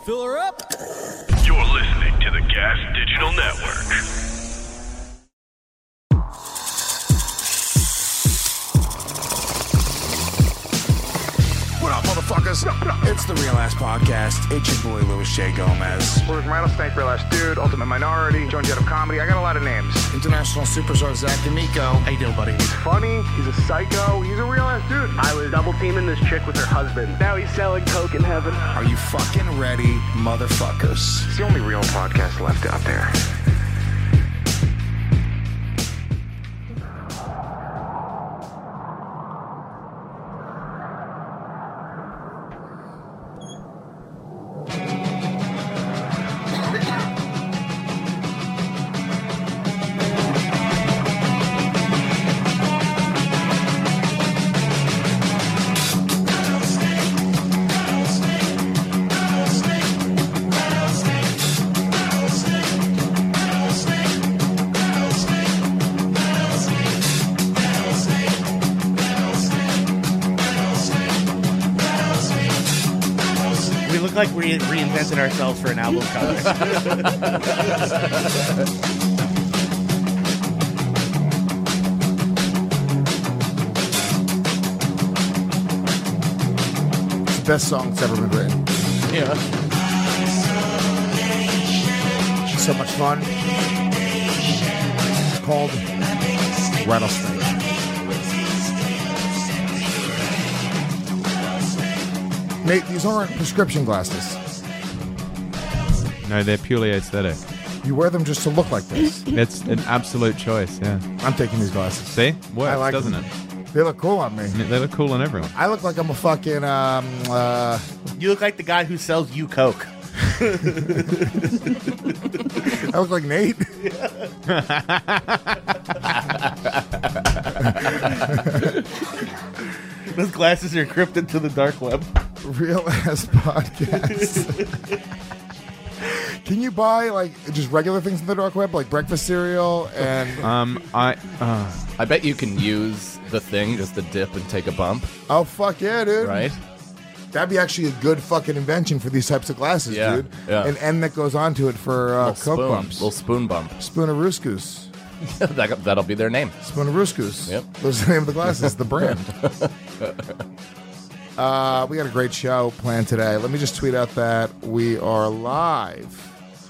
Fill her up. You're listening to the Gas Digital Network. What up, motherfuckers? It's the Real Ass Podcast. It's your boy, Louis J. Gomez. We're Rattlesnake, Real Ass Dude, Ultimate Minority, Joan Jett of Comedy. I got a lot of names. International superstar Zach D'Amico. How you doing, buddy? He's funny. He's a psycho. He's a real ass dude. I was double teaming this chick with her husband. Now he's selling coke in heaven. Are you fucking ready, motherfuckers? It's the only real podcast left out there. Like we reinvented ourselves for an album cover. It's the best song that's ever been written. Yeah. It's so much fun. It's called Rattlesnake. Nate, these aren't prescription glasses. No, they're purely aesthetic. You wear them just to look like this. It's an absolute choice, yeah. I'm taking these glasses. See? Works, I like doesn't them. it? They look cool on me. They look cool on everyone. I look like I'm a fucking, You look like the guy who sells you coke. I look like Nate. Those glasses are encrypted to the dark web. Real Ass Podcast. Can you buy, like, just regular things in the dark web, like breakfast cereal and... I bet you can use the thing just to dip and take a bump. Oh, fuck yeah, dude. Right? That'd be actually a good fucking invention for these types of glasses, Yeah, dude. yeah. An end that goes onto it for Coke spoon, bumps. little spoon bump. Spoon of Rouscous. That'll be their name. Spoon of Rouscous. Yep. Those are the name of the glasses, the brand. We got a great show planned today. Let me just tweet out that we are live.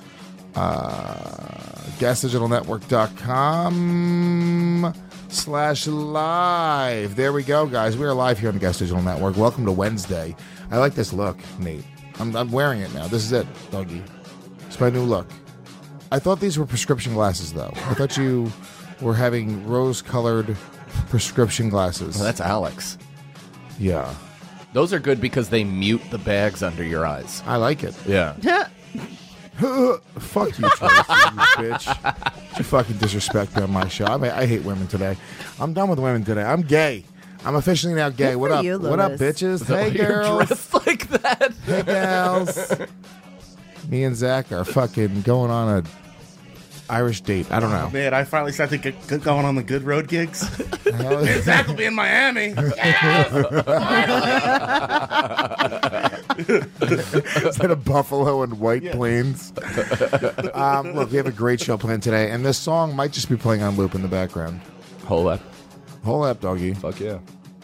GasDigitalNetwork.com/live. There we go, guys. We are live here on the Gas Digital Network. Welcome to Wednesday. I like this look, Nate. I'm wearing it now. This is it, doggy. It's my new look. I thought these were prescription glasses, though. I thought you were having rose-colored prescription glasses. Well, that's Alex. Yeah. Those are good because they mute the bags under your eyes. I like it. Yeah. Fuck you, Tracy, you bitch. You fucking disrespect me on my show. I hate women today. I'm done with women today. I'm gay. I'm officially now gay. What up? What up, bitches? Hey, You're girls. dressed like that. Hey, gals. Me and Zach are fucking going on a Irish date. I don't know. Man, I finally started going on the good road gigs. Zach will be in Miami. Instead of Buffalo and White Plains. Look, we have a great show planned today, and this song might just be playing on loop in the background. Hold up. Whole app, doggy. Fuck yeah.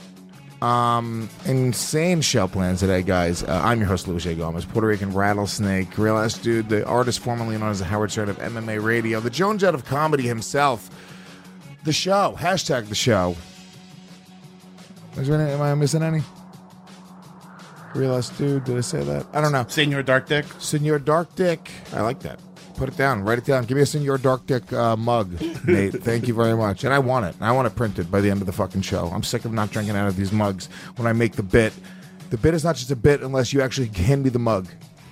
Insane show plans today, guys. I'm your host, Louis J. Gomez, Puerto Rican Rattlesnake, Real Ass Dude, the artist formerly known as the Howard Stern of MMA Radio, the Joan Jett of comedy himself. The show. Hashtag the show. Is there any, am I missing any? Real Ass Dude, did I say that? I don't know. Senor Dark Dick. Senor Dark Dick. I like that. Put it down. Write it down. Give me a Senor Dark Dick mug, Nate. Thank you very much. And I want it. I want it printed by the end of the fucking show. I'm sick of not drinking out of these mugs when I make the bit. The bit is not just a bit unless you actually hand me the mug.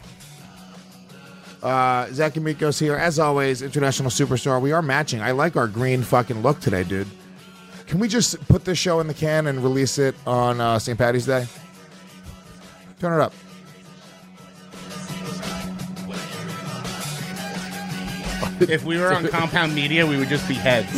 Zach D'Amico's here. As always, international superstar. We are matching. I like our green fucking look today, dude. Can we just put this show in the can and release it on St. Paddy's Day? Turn it up. If we were on Compound Media, we would just be heads.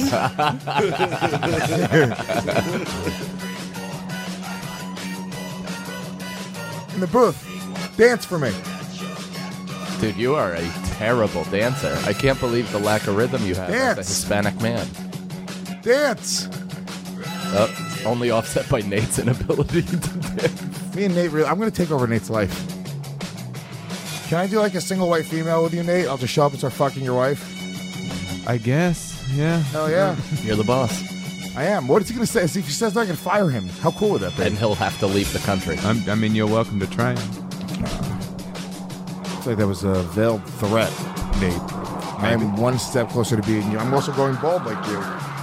In the booth. Dance for me. Dude, you are a terrible dancer. I can't believe the lack of rhythm you have as a Dance. Hispanic man. Dance. Only offset by Nate's inability to dance. Me and Nate, I'm going to take over Nate's life. Can I do like a single white female with you, Nate? I'll just show up and start fucking your wife. I guess. Yeah. Hell yeah. You're the boss. I am. What is he going to say? If he says that, I can fire him. How cool would that be? And he'll have to leave the country. I mean, you're welcome to try. I feel like that was a veiled threat, Nate. I am one step closer to being you. I'm also going bald like you.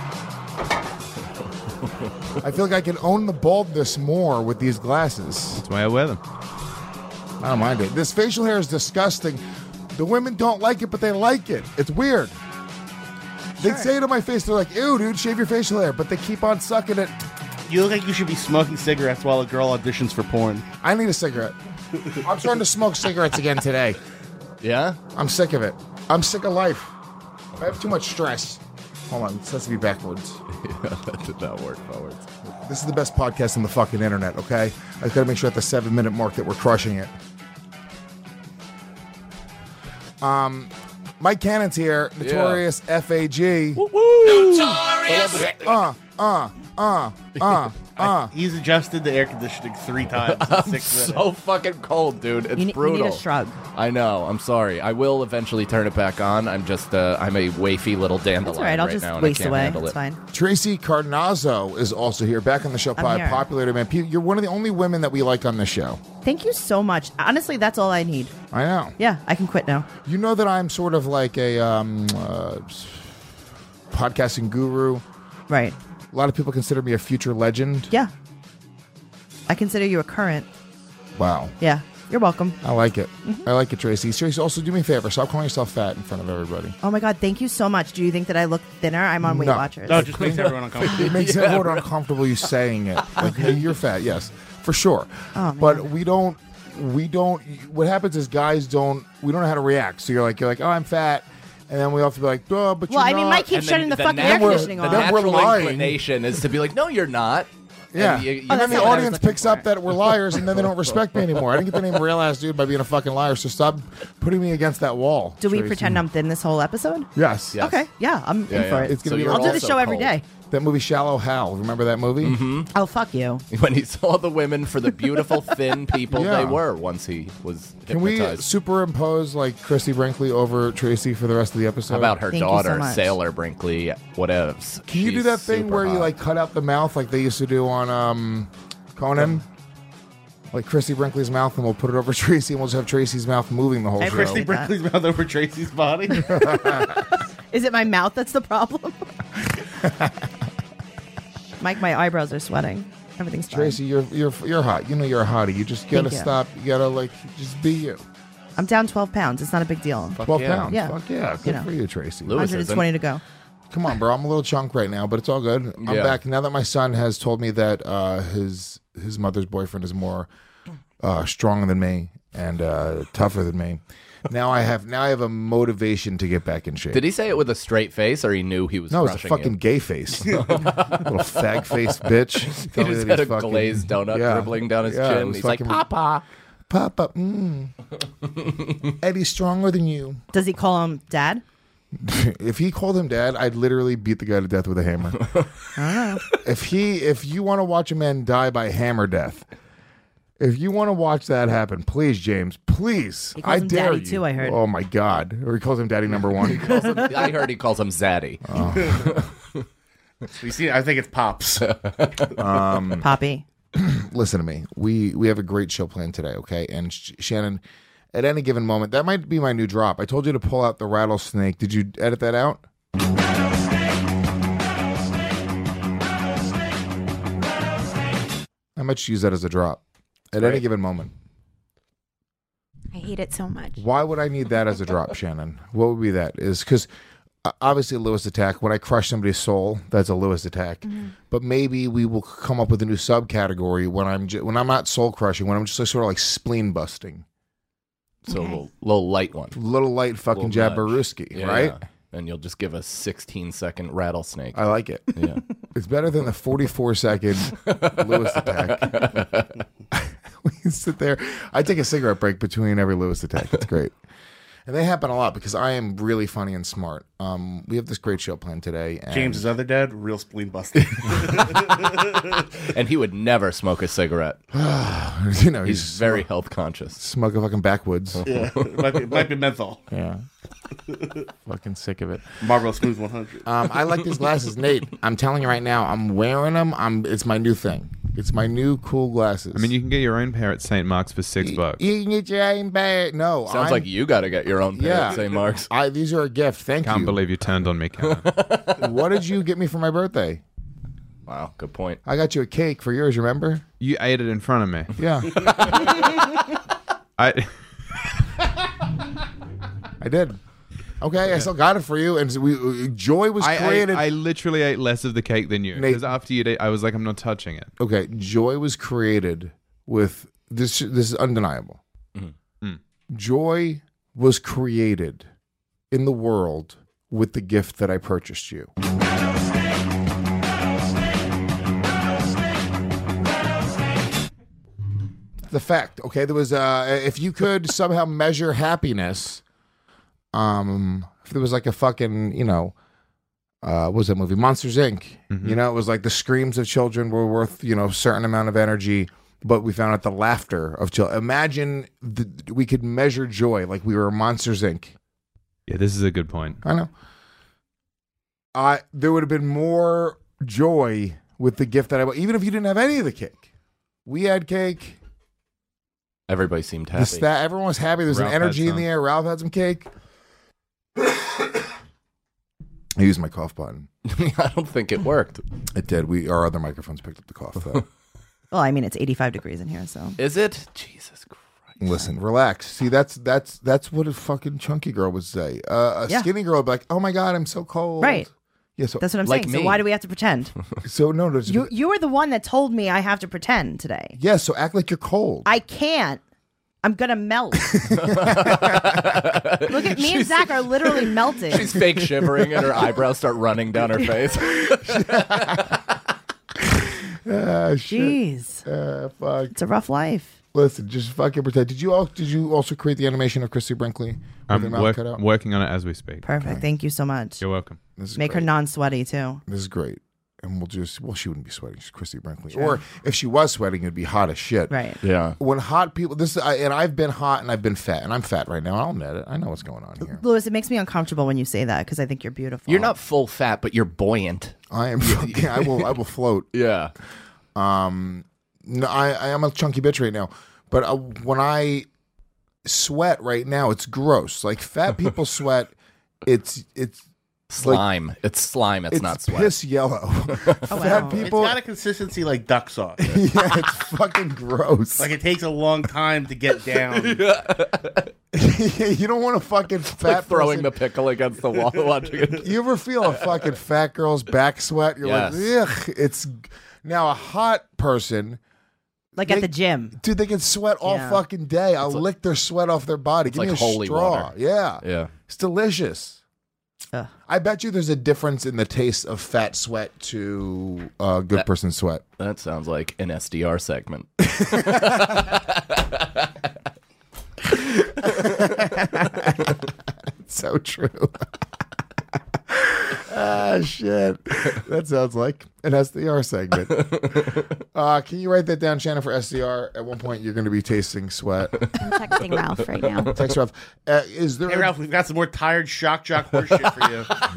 I feel like I can own the baldness more with these glasses. That's why I wear them. I don't mind it. This facial hair is disgusting. The women don't like it, but they like it. It's weird. They'd say to my face, they're like, ew, dude, shave your facial hair. But they keep on sucking it. You look like you should be smoking cigarettes while a girl auditions for porn. I need a cigarette. I'm starting to smoke cigarettes again today. Yeah? I'm sick of it. I'm sick of life. I have too much stress. Hold on, this has to be backwards. Yeah, that did not work forwards. This is the best podcast on the fucking internet, okay? I just gotta make sure at the 7-minute mark that we're crushing it. Mike Cannon's here, Notorious FAG. He's adjusted the air conditioning 3 times. in 6 minutes. So fucking cold, dude. It's brutal. You need a shrug. I know. I'm sorry. I will eventually turn it back on. I'm just, I'm a wafy little dandelion That's all right. I'll right just now, and waste I can't away. handle It's it. fine. Tracy Cardinazzo is also here, back on the show. I'm here. Popular, man. You're one of the only women that we like on the show. Thank you so much. Honestly, that's all I need. I know. Yeah, I can quit now. You know that I'm sort of like a podcasting guru. Right. A lot of people consider me a future legend. Yeah. I consider you a current. Wow. Yeah. You're welcome. I like it. Mm-hmm. I like it, Tracy. Tracy, also do me a favor. Stop calling yourself fat in front of everybody. Oh my God, thank you so much. Do you think that I look thinner? I'm on Weight No. Watchers. No, it just makes everyone uncomfortable. It makes everyone uncomfortable you saying it. Like, hey, you're fat. Yes, for sure. Oh, man. But we don't. What happens is guys don't. We don't know how to react. So you're like, oh, I'm fat. And then we have to be like, oh, but Well, you're I mean, not. Mike keeps And then shutting the the fucking air natural- conditioning The on. Then we're natural lying. inclination is to be like, no, you're not. Yeah. And you- Oh, And then that's the not what I was audience looking picks for. up that we're liars, and then they don't respect me anymore. I didn't get the name real ass dude by being a fucking liar. So stop putting me against that wall. Do we Tracy. pretend I'm thin this whole episode? Yes. Yes. Okay. Yeah, I'm in Yeah, for yeah. it. It's gonna be you're I'll do the also show every cold. day. That movie Shallow Hal. Remember that movie? Mm-hmm. Oh, fuck you. When he saw the women for the beautiful, thin people Yeah. they were once he was Can we hypnotized. superimpose like Christy Brinkley over Tracy for the rest of the episode? How about her Thank you so daughter, much. Sailor Brinkley, whatevs? Can you do She's that thing super where you hot. like cut out the mouth like they used to do on Conan? Like Christy Brinkley's mouth, and we'll put it over Tracy, and we'll just have Tracy's mouth moving the whole Hey, show. Christy Like that. Brinkley's mouth over Tracy's body. Is it my mouth that's the problem? Mike, my eyebrows are sweating. Everything's fine. Tracy, you're hot. You know you're a hottie. You just gotta Thank you. stop. You gotta like just be you. I'm down 12 pounds. It's not a big deal. 12 yeah. pounds. Yeah. Fuck yeah. Good You know. for you, Tracy. Lewis 120 to go. Come on, bro. I'm a little chunk right now, but it's all good. I'm Yeah. back now that my son has told me that his mother's boyfriend is more stronger than me and tougher than me. Now I have a motivation to get back in shape. Did he say it with a straight face, or he knew he was No, it's a crushing fucking you? gay face. Little fag face bitch. He Tell me just that had a he's fucking- glazed donut Yeah. dribbling down his Yeah, it chin. was He's like, fucking- Papa. Papa, Eddie's stronger than you. Does he call him dad? If he called him dad, I'd literally beat the guy to death with a hammer. If you want to watch a man die by hammer death, if you want to watch that happen, please, James, please. He calls I him dare daddy you. too, I heard. Oh my God. Or he calls him daddy number one. I heard he calls him Zaddy. You see, I think it's Pops. Poppy. Listen to me. We have a great show planned today, okay? And Shannon, at any given moment, that might be my new drop. I told you to pull out the rattlesnake. Did you edit that out? I might use that as a drop at any given moment. I hate it so much. Why would I need that as a drop, Shannon? What would be that? Is because obviously a Lewis attack. When I crush somebody's soul, that's a Lewis attack. But maybe we will come up with a new subcategory when I'm not soul crushing. When I'm just like, sort of like spleen busting, So Okay. a little light one. little light fucking Little nudge. Jabberooski, Yeah, right? yeah. And you'll just give a 16-second rattlesnake. I like it. Yeah. It's better than the 44-second Lewis attack. We sit there. I take a cigarette break between every Lewis attack. It's great. And they happen a lot because I am really funny and smart. We have this great show planned today. And James's other dad, real spleen busted. And he would never smoke a cigarette. you know, He's very health conscious. smoke a fucking backwoods. Yeah, it might be menthol. Yeah. Fucking sick of it. Marlboro Smooth 100. I like these glasses, Nate. I'm telling you right now, I'm wearing them. It's my new thing. It's my new cool glasses. I mean, you can get your own pair at St. Mark's for $6. You can get your own pair. No, Sounds like you got to get your own pair Yeah. at St. Mark's. These are a gift. Thank Can't you. believe you turned on me, Kevin. What did you get me for my birthday? Wow, good point. I got you a cake for yours. Remember? You ate it in front of me. Yeah, I I did. Okay, I still got it for you. And joy was created. I literally ate less of the cake than you. Nate- Because after you ate, I was like, I'm not touching it. Okay, joy was created with this. This is undeniable. Joy was created in the world with the gift that I purchased you. The fact, okay, there was if you could somehow measure happiness, if there was like a fucking, what was that movie? Monsters Inc. Mm-hmm. It was like the screams of children were worth, a certain amount of energy, but we found out the laughter of children. Imagine we could measure joy like we were Monsters Inc. Yeah, this is a good point. I know. There would have been more joy with the gift that I bought, even if you didn't have any of the cake. We had cake. Everybody seemed happy. Everyone was happy. There's Ralph an energy had in the some. air. Ralph had some cake. I used my cough button. I don't think it worked. It did. Our other microphones picked up the cough, though. Well, I mean, it's 85 degrees in here, so. Is it? Jesus Christ. Listen, relax. See, that's what a fucking chunky girl would say. A Yeah. skinny girl would be like, "Oh my god, I'm so cold." Right. Yeah. So That's what I'm Like saying. So me. why do we have to pretend? no. There's, You were the one that told me I have to pretend today. yeah. So act like you're cold. I can't. I'm going to melt. Look at me and Zach are literally melting. She's fake shivering and her eyebrows start running down her face. Jeez. Fuck. It's a rough life. Listen, just fucking pretend. Did you also create the animation of Christy Brinkley? with I'm her mouth cut out? working on it as we speak. Perfect. Thank you so much. You're welcome. This is Make her great. non-sweaty, too. This is great. And she wouldn't be sweating. She's Christy Brinkley. Or if she was sweating, it'd be hot as shit. Right. Yeah. When hot people, and I've been hot and I've been fat, and I'm fat right now. I'll admit it. I know what's going on here. Lewis, it makes me uncomfortable when you say that because I think you're beautiful. You're not full fat, but you're buoyant. I am. I will float. Yeah. No, I am a chunky bitch right now. But when I sweat right now, it's gross. Like fat people sweat. It's Slime. It's slime. It's not sweat. piss yellow. Fat wow. It's people. got a consistency like duck sauce. Yeah, it's fucking gross. Like it takes a long time to get down. You don't want a fucking fat Like throwing the person. pickle against the wall watching it. You ever feel a fucking fat girl's back sweat? You're Yes. like, ugh. It's now a hot person. Like at the gym. Dude, they can sweat all Yeah. fucking day. I'll lick their sweat off their body. Give like me a holy straw. water. Yeah. Yeah. It's delicious. Ugh. I bet you there's a difference in the taste of fat sweat to good person sweat. That sounds like an SDR segment. It's so true. Shit. That sounds like an SDR segment. Can you write that down, Shannon, for SDR? At one point, you're going to be tasting sweat. I'm texting Ralph right now. Thanks, Ralph. Is there Hey, Ralph, we've got some more tired shock jock horse shit for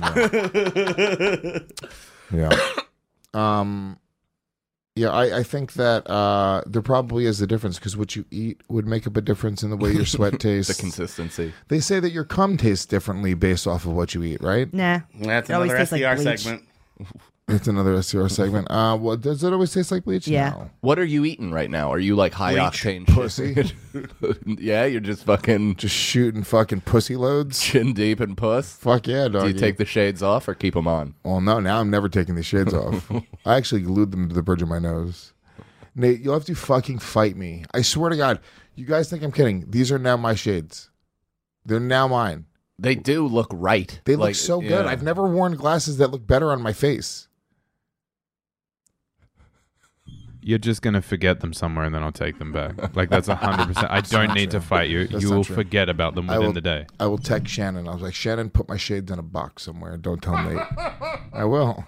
you. Yeah. Yeah, I think that there probably is a difference because what you eat would make up a difference in the way your sweat tastes. The consistency. They say that your cum tastes differently based off of what you eat, right? Nah. That's It always another tastes like SDR bleach. segment. It's another SDR segment. Does it always taste like bleach? Yeah. No. What are you eating right now? Are you like high octane Pussy. shit? Yeah, you're just fucking Just shooting fucking pussy loads. chin deep in puss. Fuck yeah, dog. Do you take the shades off or keep them on? Well, no, now I'm never taking the shades off. I actually glued them to the bridge of my nose. Nate, you'll have to fucking fight me. I swear to God. You guys think I'm kidding. These are now my shades. They're now mine. They do look right. They Like, look so good. yeah. I've never worn glasses that look better on my face. You're just going to forget them somewhere and then I'll take them back. Like, that's 100%. I don't need to fight you. That's You not will true. forget about them within the day. I will text Shannon. I was like, Shannon, put my shades in a box somewhere. Don't tell Nate. I will.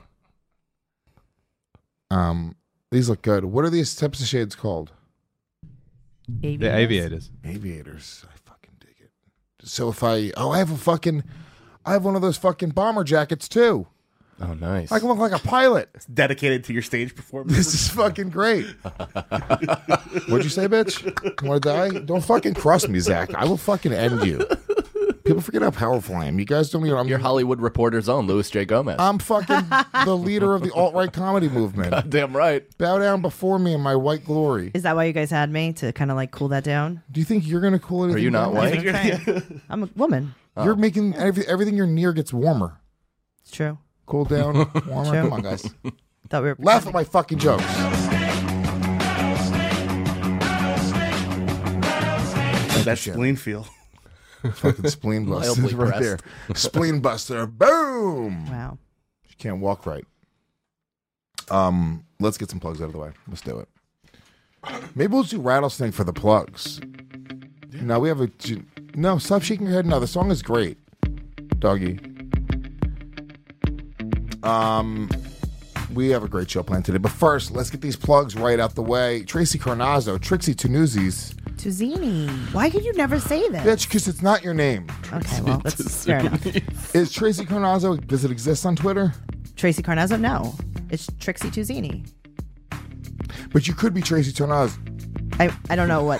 These look good. What are these types of shades called? They're aviators. Aviators. I fucking dig it. So if I have one of those fucking bomber jackets too. Oh, nice. I can look like a pilot. It's dedicated to your stage performance. This is fucking great. What'd you say, bitch? You want to die? Don't fucking cross me, Zach. I will fucking end you. People forget how powerful I am. You guys don't even. Your Hollywood Reporter's own Louis J. Gomez. I'm fucking the leader of the alt-right comedy movement. Damn right. Bow down before me in my white glory. Is that why you guys had me, to kind of like cool that down? Do you think you're going to cool anything Are you not down? white? That's what I'm saying. I'm a woman. You're making everything you're near gets warmer. It's true. Cool down, warmer. True. Come on, guys. Thought we were Laugh at my fucking jokes. That spleen feel. Fucking spleen buster Mildly right there. Spleen buster. Boom. Wow. She can't walk right. Let's get some plugs out of the way. Let's do it. Maybe we'll do Rattlesnake for the plugs. No, we have a. No, stop shaking your head. No, the song is great, doggy. We have a great show planned today, but first, let's get these plugs right out the way. Tracy Carnazzo, Trixie Tunuzis. Tuzini. Why could you never say this? Bitch, because it's not your name. Okay, well, that's fair enough. Is Tracy Carnazzo, does it exist on Twitter? Tracy Carnazzo? No. It's Trixie Tuzini. But you could be Tracy Carnazzo. I don't know what.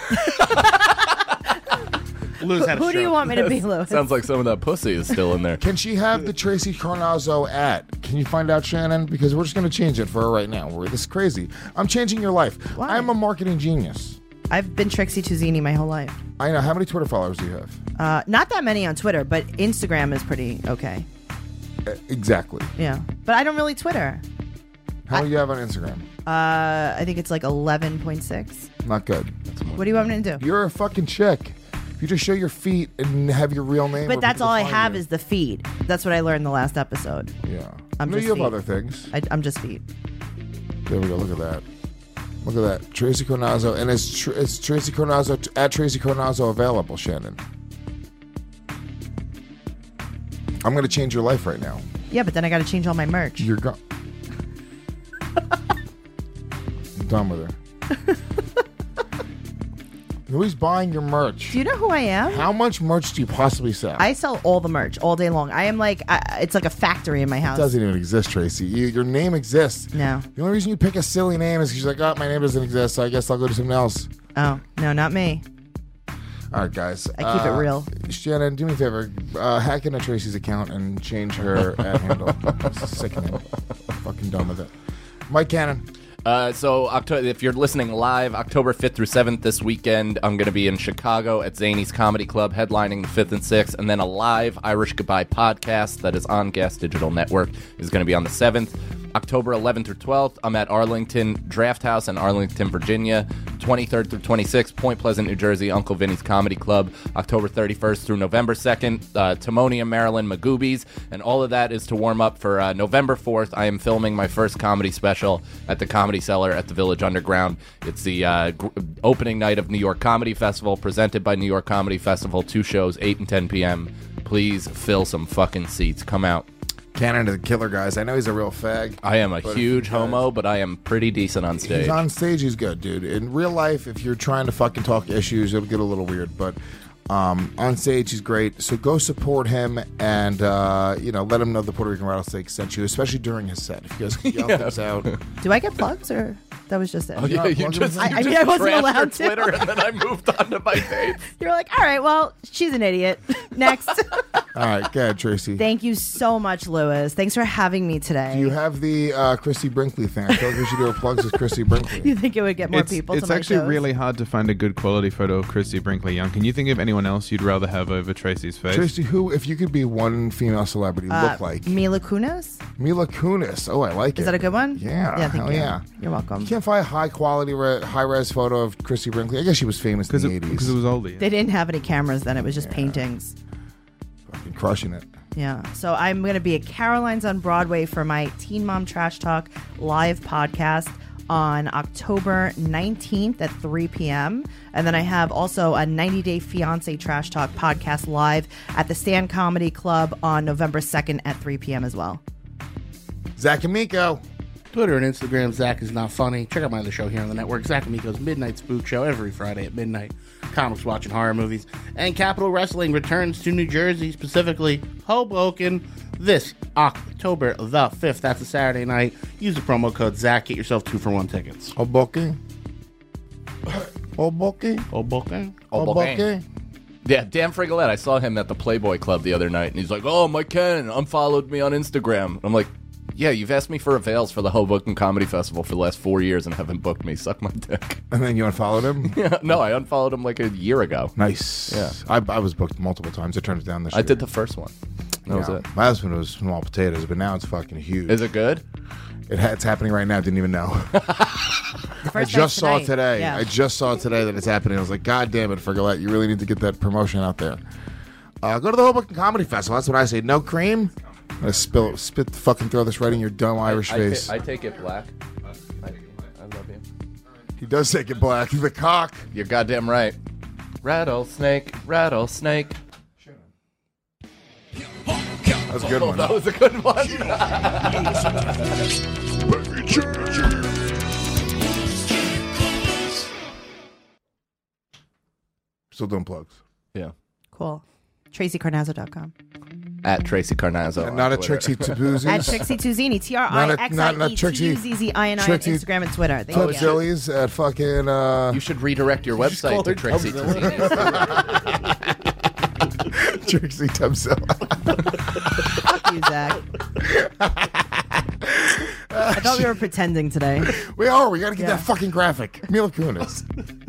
Louis had a Who do you stroke. want me to be, Louis? Sounds like some of that pussy is still in there. Can she have the Tracy Carnazzo at? Can you find out, Shannon? Because we're just going to change it for her right now. This is crazy. I'm changing your life. Why? I'm a marketing genius. I've been Trixie Tuzini my whole life. I know. How many Twitter followers do you have? Not that many on Twitter, but Instagram is pretty okay. Exactly. Yeah. But I don't really Twitter. How many do you have on Instagram? I think it's like 11.6. Not good. What do you want me to do? You're a fucking chick. You just show your feet and have your real name. But where that's people all I find have you. is the feed. That's what I learned in the last episode. Yeah. I'm No, just you have feet. other things. I'm just feet. There we go. Look at that. Look at that. Tracy Carnazzo. And is Tracy Carnazzo at Tracy Carnazzo available, Shannon? I'm going to change your life right now. Yeah, but then I got to change all my merch. You're gone. I'm done with her. Who's buying your merch? Do you know who I am? How much merch do you possibly sell? I sell all the merch all day long. I am like, it's like a factory in my house. It doesn't even exist, Tracy. Your name exists. No. The only reason you pick a silly name is because you're like, oh, my name doesn't exist, so I guess I'll go to something else. Oh, no, not me. All right, guys. I keep it real. Shannon, do me a favor. Hack into Tracy's account and change her ad handle. It's sickening. Fucking done with it. Mike Cannon. So if you're listening live, October 5th through 7th this weekend, I'm going to be in Chicago at Zany's Comedy Club, headlining the 5th and 6th, and then a live Irish Goodbye podcast that is on Gas Digital Network is going to be on the 7th. October 11th through 12th, I'm at Arlington Draft House in Arlington, Virginia. 23rd through 26th, Point Pleasant, New Jersey, Uncle Vinny's Comedy Club. October 31st through November 2nd, Timonium, Maryland, Magoobies. And all of that is to warm up for November 4th. I am filming my first comedy special at the Comedy Cellar at the Village Underground. It's the opening night of New York Comedy Festival, presented by New York Comedy Festival. 2 shows, 8 and 10 p.m. Please fill some fucking seats. Come out. Cannon is the killer, guys. I know he's a real fag. I am a huge homo, but I am pretty decent on stage. He's on stage, he's good, dude. In real life, if you're trying to fucking talk issues, it'll get a little weird. But on stage, he's great. So go support him and, let him know the Puerto Rican Rattlesnake sent you, especially during his set. If you guys can yell things out. Do I get plugs or that was just it? Oh, yeah, you just I mean, I wasn't trashed allowed your to. Twitter, and then I moved on to my page. You're like, all right, well, she's an idiot. Next. All right, go ahead, Tracy. Thank you so much, Louis. Thanks for having me today. Do you have the Chrissy Brinkley thing? I feel like we should do a plugs with Chrissy Brinkley. You think it would get more people It's to my actually shows? really hard to find a good quality photo of Christy Brinkley Young. Can you think of anyone else you'd rather have over Tracy's face? Tracy, who, if you could be one female celebrity, look like? Mila Kunis? Mila Kunis. Oh, I like it. Is that a good one? Yeah. Yeah, thank hell you. yeah. You're welcome. You can't find a high-quality, high-res photo of Christy Brinkley. I guess she was famous in the 80s. Because it was oldie. They didn't have any cameras then. It was just paintings. Fucking crushing it. Yeah. So I'm going to be at Caroline's on Broadway for my Teen Mom Trash Talk live podcast on October 19th at 3 p.m. And then I have also a 90 Day Fiancé Trash Talk podcast live at the Stand Comedy Club on November 2nd at 3 p.m. as well. Zach and Miko. Twitter and Instagram, Zach is not funny. Check out my other show here on the network, Zach and Miko's Midnight Spook Show, every Friday at midnight. Comics, watching horror movies. And Capital Wrestling returns to New Jersey, specifically Hoboken, this October the 5th. That's a Saturday night. Use the promo code Zach. Get yourself 2-for-1 tickets. Hoboken. Hoboken. Hoboken. Hoboken. Yeah, Dan Frigolette. I saw him at the Playboy Club the other night, and he's like, "Oh, Mike Cannon unfollowed me on Instagram." I'm like, "Yeah, you've asked me for avails for the Hoboken Comedy Festival for the last 4 years and haven't booked me. Suck my dick." And then you unfollowed him? Yeah, no, I unfollowed him like a year ago. Nice. Yeah. I was booked multiple times. I turned it down this year. I did the first one. That was it. My husband was small potatoes, but now it's fucking huge. Is it good? It's happening right now. I didn't even know. I just saw it today. Yeah. I just saw it today that it's happening. I was like, God damn it, Frigolette, you really need to get that promotion out there. Go to the Hoboken Comedy Festival. That's what I say. No cream? I'm going to throw this right in your dumb Irish face. I take it black. I love you. He does take it black. The cock. You're goddamn right. Rattlesnake, rattlesnake. That was a good one. That was a good one. Still doing plugs. Yeah. Cool. TracyCarnazzo.com. At Tracy Carnazzo. And not at Trixie Tabuzzi's. At Trixie Tuzini. Not Trixie- TRIXIE on Trixie- Instagram and Twitter. Thank you. Tubzillies at fucking... You should redirect your website to Trixie Tuzini. Trixie Tubzilla. Fuck you, Zach. I thought we were pretending today. We are. We got to get that fucking graphic. Mila Kunis.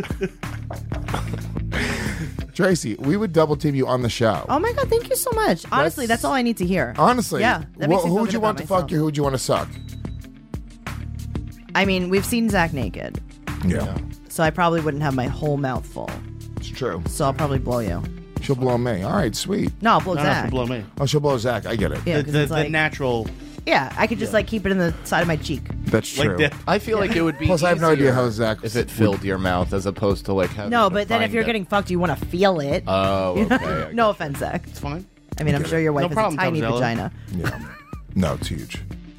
Tracy, we would double team you on the show. Oh my God, thank you so much. Honestly, that's all I need to hear. Honestly. Yeah. That makes me Who feel would good you want about to fuck myself. you? Who would you want to suck? I mean, we've seen Zach naked, Yeah. so I probably wouldn't have my whole mouth full. It's true. So I'll probably blow you. She'll blow me. All right, sweet. No, I'll blow No, Zach. blow me. Oh, she'll blow Zach. I get it. Yeah, 'cause it's The like, natural. yeah, I could just like keep it in the side of my cheek. That's Like true. that. I feel like it would be Plus, I have no idea easier how Zach if it filled your mouth as opposed to like having No, to but then if find you're it. getting fucked, you want to feel it. Oh, okay. No offense, Zach. It's fine. I mean, I'm sure your wife has problem, a tiny Tomzella. vagina. Yeah. No, it's huge.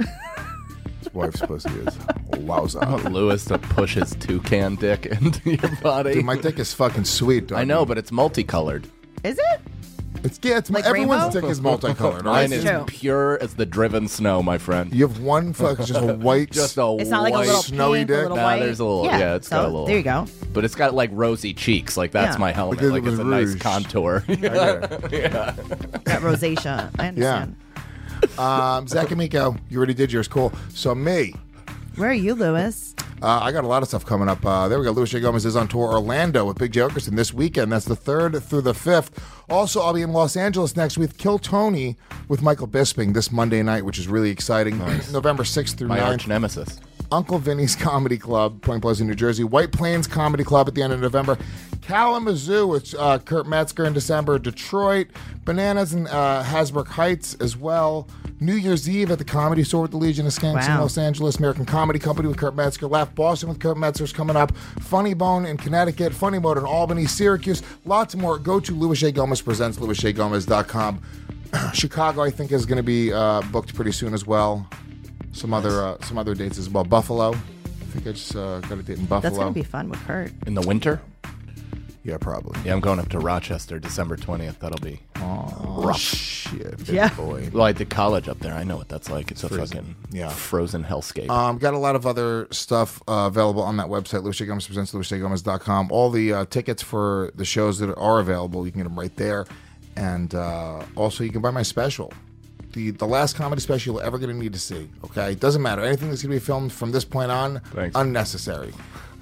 His wife's pussy is wowza. Lewis to push his toucan dick into your body. Dude, my dick is fucking sweet, dog. I know, but it's multicolored. Is it? It's Like everyone's rainbow? dick is multicolored, right? Mine is True. pure as the driven snow, my friend. You have one fucking just a white. Just a It's not like a white, little snowy pink, dick? a little Nah, white. there's a little- yeah, it's so, got a little- There you go. but it's got like rosy cheeks. Like that's Yeah. my helmet. Because it Like it's was a nice rouge. contour. I get it. Got rosacea. I understand. Zach and Miko, you already did yours. Cool. So me. Where are you, Lewis? I got a lot of stuff coming up. There we go. Louis J. Gomez is on tour Orlando with Big J. Okerson this weekend. That's the 3rd through the 5th. Also, I'll be in Los Angeles next week. Kill Tony with Michael Bisping this Monday night, which is really exciting. November 6th through my 9th. arch nemesis. Uncle Vinny's Comedy Club, Point Pleasant, New Jersey. White Plains Comedy Club at the end of November. Kalamazoo with Kurt Metzger in December. Detroit. Bananas in Hasbrook Heights as well. New Year's Eve at the Comedy Store with the Legion of Skanks in Wow. Los Angeles. American Comedy Company with Kurt Metzger. Laugh Boston with Kurt Metzger's coming up. Funny Bone in Connecticut. Funny Mode in Albany. Syracuse. Lots more. Go to Louis J. Gomez Presents, LouisJGomez.com. Chicago, I think, is going to be booked pretty soon as well. Some other dates as well. Buffalo. I think I just got a date in Buffalo. That's going to be fun with Kurt. In the winter? Yeah, probably. Yeah, I'm going up to Rochester December 20th. That'll be Oh, shit. Big Yeah. boy. Well, I did college up there. I know what that's like. It's a Freezing. fucking frozen hellscape. Got a lot of other stuff available on that website, Louis J. Gomez Presents, LouisJGomez.com. All the tickets for the shows that are available, you can get them right there. And also, you can buy my special. The last comedy special you're ever going to need to see, okay? It doesn't matter. Anything that's going to be filmed from this point on, Thanks. unnecessary.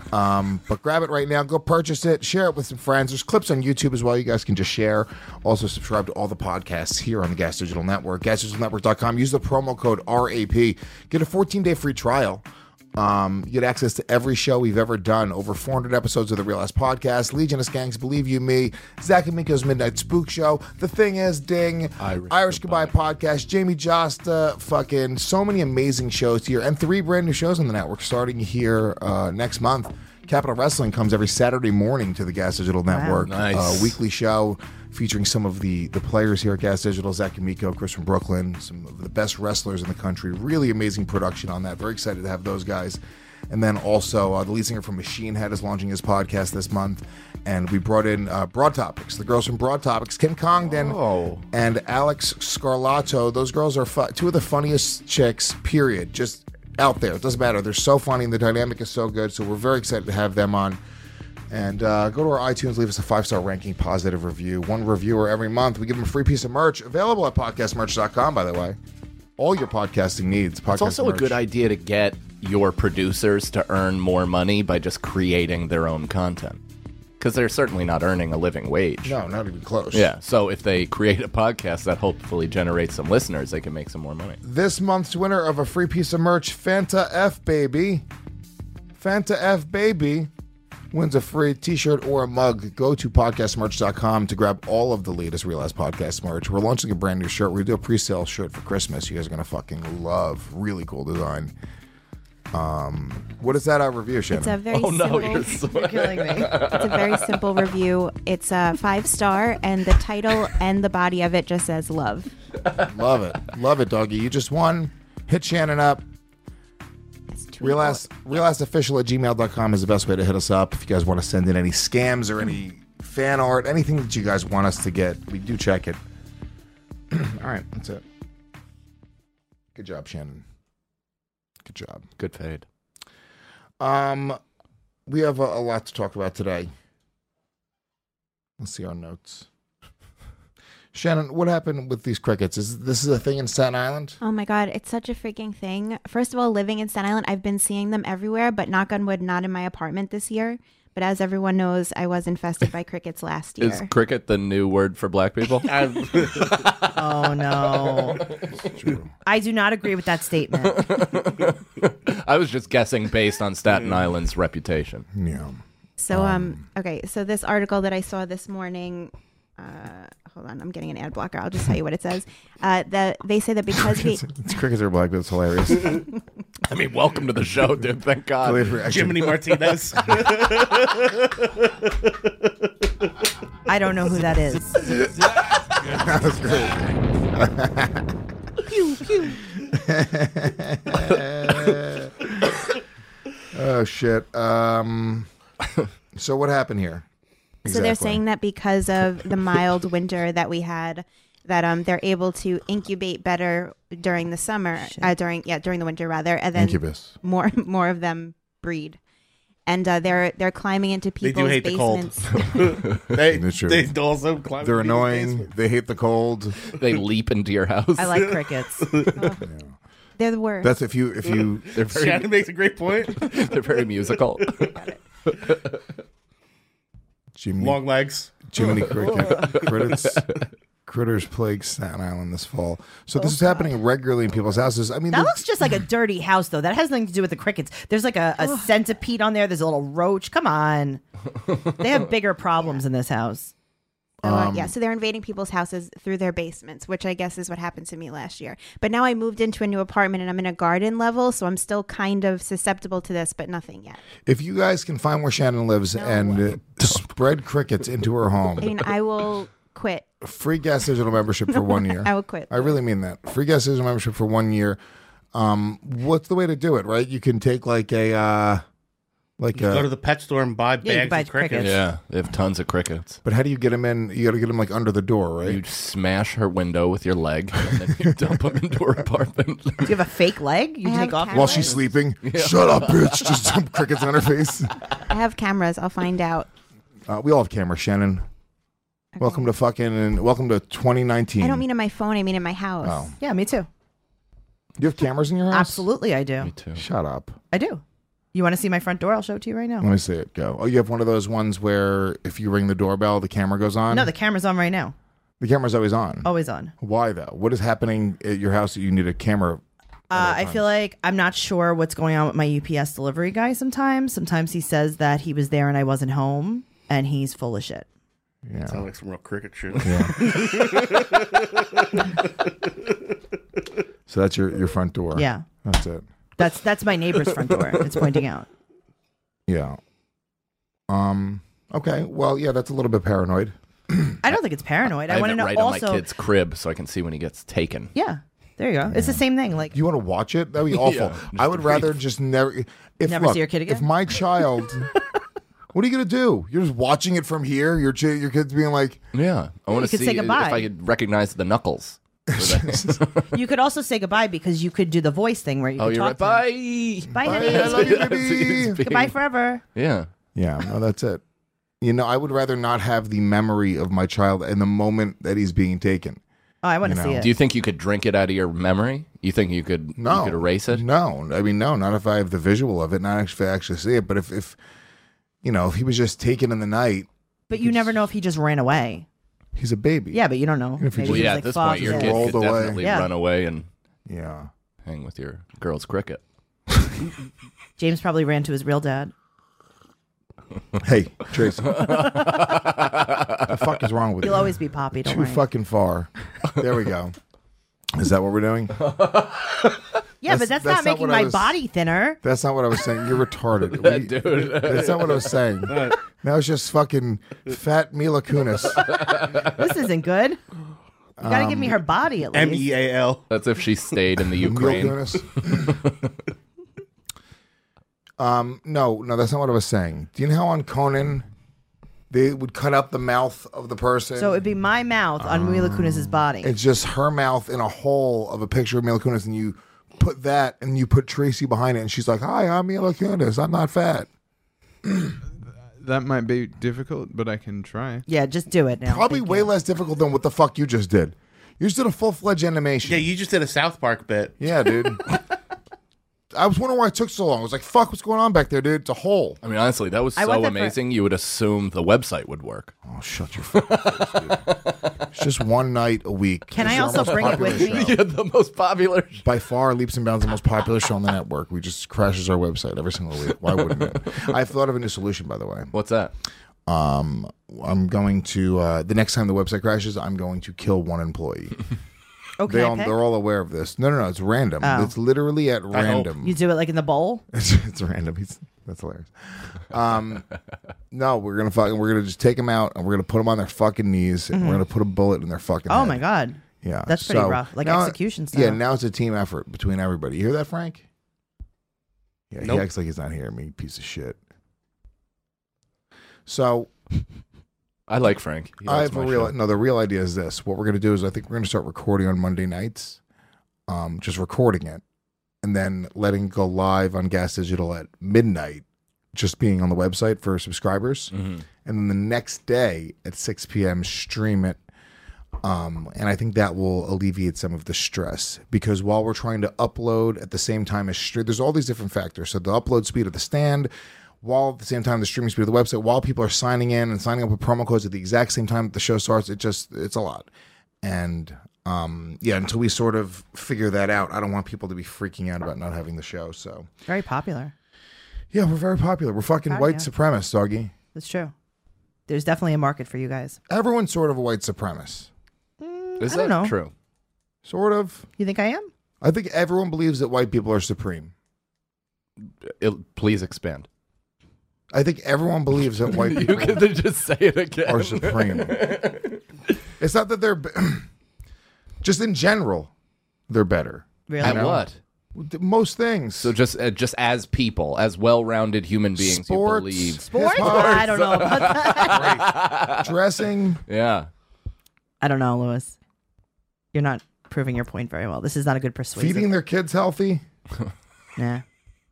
But grab it right now. Go purchase it. Share it with some friends. There's clips on YouTube as well. You guys can just share. Also, subscribe to all the podcasts here on the Gas Digital Network. GasDigitalNetwork.com. Use the promo code RAP. Get a 14-day free trial You get access to every show we've ever done. Over 400 episodes of the Real Ass Podcast, Legion of Skanks, Believe You Me, Zach and Miko's Midnight Spook Show, The Thing Is, Ding, Irish Goodbye Podcast, Jamie Josta, fucking so many amazing shows here, and 3 brand new shows on the network starting here next month. Capital Wrestling comes every Saturday morning to the Gas Digital Network. Nice. Weekly show featuring some of the players here at Gas Digital, Zach and Miko, Chris from Brooklyn, some of the best wrestlers in the country. Really amazing production on that. Very excited to have those guys. And then also the lead singer from Machine Head is launching his podcast this month. And we brought in Broad Topics, the girls from Broad Topics, Kim Congdon and Alex Scarlato. Those girls are 2 of the funniest chicks, period. Just out there. It doesn't matter. They're so funny and the dynamic is so good. So we're very excited to have them on. And go to our iTunes, leave us a 5-star ranking, positive review. 1 reviewer every month. We give them a free piece of merch available at podcastmerch.com, by the way. All your podcasting needs. It's also a good idea to get your producers to earn more money by just creating their own content. Because they're certainly not earning a living wage. No, not even close. Yeah, so if they create a podcast that hopefully generates some listeners, they can make some more money. This month's winner of a free piece of merch, Fanta F Baby. Fanta F Baby wins a free t-shirt or a mug. Go to podcastmerch.com to grab all of the latest Real Ass Podcast merch. We're launching a brand new shirt. We do a pre-sale shirt for Christmas. You guys are going to fucking love. Really cool design. What is that review, Shannon? It's a very simple. You're killing me. It's a very simple review. It's a 5-star, and the title and the body of it just says love. Love it. Love it, doggy. You just won. Hit Shannon up. RealAssOfficial@gmail.com is the best way to hit us up. If you guys want to send in any scams or any fan art, anything that you guys want us to get, we do check it. All right, that's it. Good job, Shannon. Good job. Good fade. We have a lot to talk about today. Let's see our notes. Shannon, what happened with these crickets? Is this a thing in Staten Island? Oh my God, it's such a freaking thing. First of all, living in Staten Island, I've been seeing them everywhere, but knock on wood, not in my apartment this year. But as everyone knows, I was infested by crickets last year. Is cricket the new word for black people? Oh, no. I do not agree with that statement. I was just guessing based on Staten Island's reputation. Yeah. So, okay, so this article that I saw this morning, hold on, I'm getting an ad blocker. I'll just tell you what it says. They say that because we... It's crickets are black, but it's hilarious. I mean, welcome to the show, dude. Thank God. Jiminy Martinez. I don't know who that is. That was great. Oh, shit. So what happened here? So they're saying that because of the mild winter that we had, that they're able to incubate better during the summer, during the winter rather, and then Incubus. more of them breed, and they're climbing into people's They do hate basements. the cold. they also climb. They're into people's annoying. basements. They hate the cold. They leap into your house. I like crickets. They're the worst. That's if you They're very, Shannon makes a great point. they're very musical. Long legs. Jiminy Critters plague Staten Island this fall. So this is happening regularly in people's houses. I mean, That looks just like a dirty house, though. That has nothing to do with the crickets. There's like a centipede on there. There's a little roach. Come on. They have bigger problems in this house. So they're invading people's houses through their basements, which I guess is what happened to me last year. But now I moved into a new apartment and I'm in a garden level, so I'm still kind of susceptible to this, but nothing yet. if you guys can find where Shannon lives and spread crickets into her home, I mean, I will quit. free Gas Digital membership for 1 year. I will quit. I really mean that. Free Gas Digital membership for 1 year. What's the way to do it, right? You can take like Go to the pet store and buy you can bags buy of crickets. Yeah, they have tons of crickets. but how do you get them in? You got to get them like under the door, right? You smash her window with your leg, and then you dump them into her apartment. Do you have a fake leg? You I have take off? cameras. While she's sleeping. Shut up, bitch. Just dump crickets on her face. I have cameras. I'll find out. We all have cameras, Shannon. Okay. Welcome to 2019. I don't mean in my phone. I mean in my house. Oh. Yeah, me too. You have cameras in your house? Absolutely, I do. Me too. Shut up. I do. You want to see my front door? I'll show it to you right now. Let me see it go. Oh, you have one of those ones where if you ring the doorbell, the camera goes on? No, the camera's on right now. The camera's always on. Always on. Why, though? What is happening at your house that you need a camera I feel like I'm not sure what's going on with my UPS delivery guy sometimes. Sometimes he says that he was there and I wasn't home, and he's full of shit. Yeah. Sounds like some real cricket shit. So that's your front door. Yeah. That's it. That's my neighbor's front door. It's pointing out. Yeah. Okay. Well, yeah, that's a little bit paranoid. I don't think it's paranoid. I have want to it know right also. on my kid's crib so I can see when he gets taken. Yeah. There you go. It's the same thing. Like You want to watch it? That'd be awful. Yeah, I would rather just never. Never see your kid again? If my child, what are you gonna do? You're just watching it from here. Your kid's being like, Yeah, I want you to could see say if goodbye. I could recognize the knuckles. you could also say goodbye because you could do the voice thing where you Oh, could you're talk right. to him. Bye. Bye, honey. I love you, That's baby. his being- Goodbye forever. Yeah. yeah, no, that's it. You know, I would rather not have the memory of my child in the moment that he's being taken. Oh, I want to You see know. it. Do you think you could drink it out of your memory? You think you could? No, You could erase it? No, I mean, no, not if I have the visual of it, not if I actually see it. But if you know, if he was just taken in the night, But you never know if he just ran away. he's a baby. Yeah, but you don't know. If he Maybe just- Well, he was yeah. like, At this "Fuck point, your this." kid rolled could away. definitely Yeah. run away and Yeah. hang with your girl's cricket. James probably ran to his real dad. Hey, Tracy. What the fuck is wrong with He'll you? always be Poppy. Don't Too worry. fucking far. There we go. Is that what we're doing? Yeah, but that's not making what I my was- body thinner. That's not what I was saying. You're retarded. Dude. That's not what I was saying. That was just fucking fat Mila Kunis. This isn't good. You gotta give me her body at least. MEAL. That's if she stayed in the Mila Ukraine. Kunis. No, that's not what I was saying. Do you know how on Conan they would cut out the mouth of the person? So it'd be my mouth on Mila Kunis's body. It's just her mouth in a hole of a picture of Mila Kunis, and you put that, and you put Tracy behind it, and she's like, "Hi, I'm Mila Kunis. I'm not fat." That might be difficult, but I can try. Yeah, just do it now. Probably Thank way you. less difficult than what the fuck you just did. You just did a full-fledged animation. Yeah, you just did a South Park bit. Yeah, dude. I was wondering why it took so long. I was like, "Fuck, what's going on back there, dude? It's a hole." I mean, honestly, that was I so want that for- amazing. You would assume the website would work. Oh, shut your fucking face, dude. It's just one night a week. Can It's I our also most bring it popular with me? show. Yeah, the most popular. By far, leaps and bounds the most popular show on the network. We just crashes our website every single week. Why wouldn't it? I've thought of a new solution, by the way. What's that? I'm going to the next time the website crashes, I'm going to kill one employee. Okay, They're all aware of this. No, it's random. Oh. It's literally at random. you do it like in the bowl. It's random. That's hilarious. No, we're gonna just take them out and we're gonna put them on their fucking knees and we're gonna put a bullet in their fucking Oh head. my god. Yeah, That's pretty rough. Like now- execution style. Yeah, now it's a team effort between everybody. You hear that, Frank? Yeah, Nope. he acts like he's not hearing me, piece of shit. So I like Frank. He I likes have a my real show. no. The real idea is this: what we're gonna do is I think we're gonna start recording on Monday nights, just recording it, and then letting it go live on Gas Digital at midnight, just being on the website for subscribers, and then the next day at 6 p.m. stream it. And I think that will alleviate some of the stress because while we're trying to upload at the same time as stream, there's all these different factors. So the upload speed of the stand, while at the same time the streaming speed of the website, while people are signing in and signing up with promo codes at the exact same time that the show starts, it's a lot. And until we sort of figure that out, I don't want people to be freaking out about not having the show. So Very popular. yeah, we're very popular. We're fucking Proud white of you. supremacists, doggy. That's true. There's definitely a market for you guys. Everyone's sort of a white supremacist. Is I that don't know. true? Sort of. You think I am? I think everyone believes that white people are supreme. Please expand. I think everyone believes that white You people can just say it again. are supreme. It's not that they're just in general they're better. Really? At what? Most things. So just as people, as well-rounded human beings, Sports. you believe. Sports? Hip-hop. I don't know about that. dressing. Yeah. I don't know, Lewis. You're not proving your point very well. This is not a good persuasion. Feeding their kids healthy. Nah.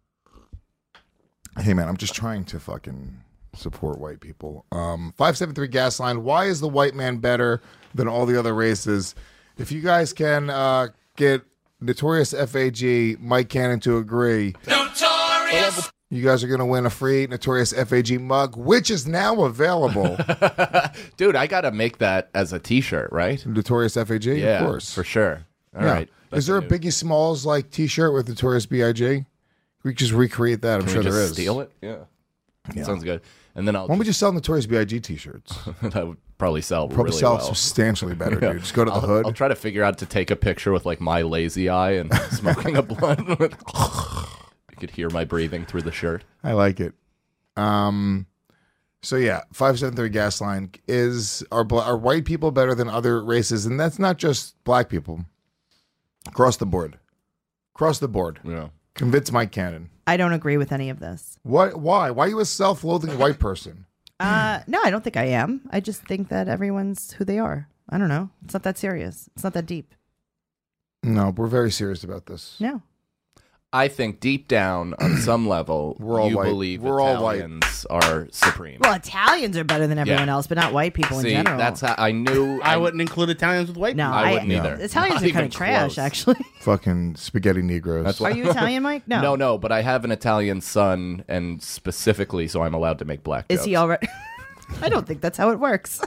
Hey man, I'm just trying to fucking support white people. 573 gas line. Why is the white man better than all the other races? If you guys can get Notorious FAG, Mike Cannon to agree. Notorious. You guys are gonna win a free Notorious FAG mug, which is now available. Dude, I got to make that as a t-shirt, right? Notorious FAG, Yeah, of course. for sure. All right. Is there a Biggie Smalls like T-shirt with Notorious B.I.G.? We could just recreate that. I'm Can sure we just there is. steal it? Yeah. Sounds good. And then Why don't we just sell Notorious B.I.G. T-shirts? that would probably sell Probably really sell well. substantially better, dude. Just go to the hood. I'll try to figure out to take a picture with like my lazy eye and smoking a blunt. You could hear my breathing through the shirt. I like it. So yeah, 573 gas line are white people better than other races? And that's not just black people. Across the board. Yeah. Convince Mike Cannon. I don't agree with any of this. What? Why? Why are you a self-loathing white person? No, I don't think I am. I just think that everyone's who they are. I don't know. It's not that serious. It's not that deep. No, we're very serious about this. No. I think deep down, on some level, We're all you white. believe We're all white. Italians are supreme. Well, Italians are better than everyone else, but not white people See, in general. that's how I knew. I wouldn't include Italians with white No, people. I wouldn't either. Italians Not are kind even of trash, close. actually. Fucking spaghetti Negroes. That's Are you Italian, Mike? No. No, but I have an Italian son, and specifically, so I'm allowed to make black jokes. Is he already? I don't think that's how it works.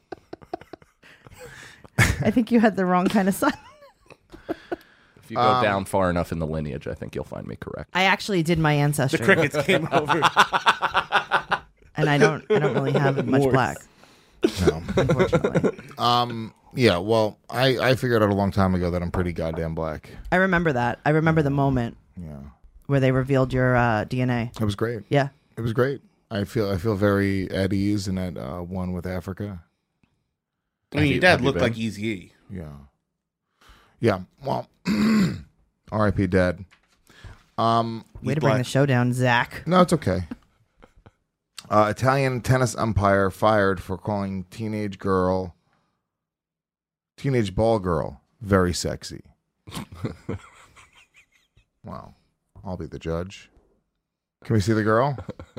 I think you had the wrong kind of son. If you go down far enough in the lineage, I think you'll find me correct. I actually did my ancestry. The crickets came over. And I don't really have much Worse. black. No. Unfortunately. Yeah, well, I figured out a long time ago that I'm pretty goddamn black. I remember that. I remember the moment Yeah. where they revealed your DNA. It was great. Yeah. It was great. I feel very at ease in that one with Africa. I mean, your dad looked like Eazy-E. Yeah. Yeah. Well, R.I.P. Dad. Way to bring the show down, Zach. No, it's okay. Italian tennis umpire fired for calling teenage ball girl very sexy. Wow. I'll be the judge. Can we see the girl?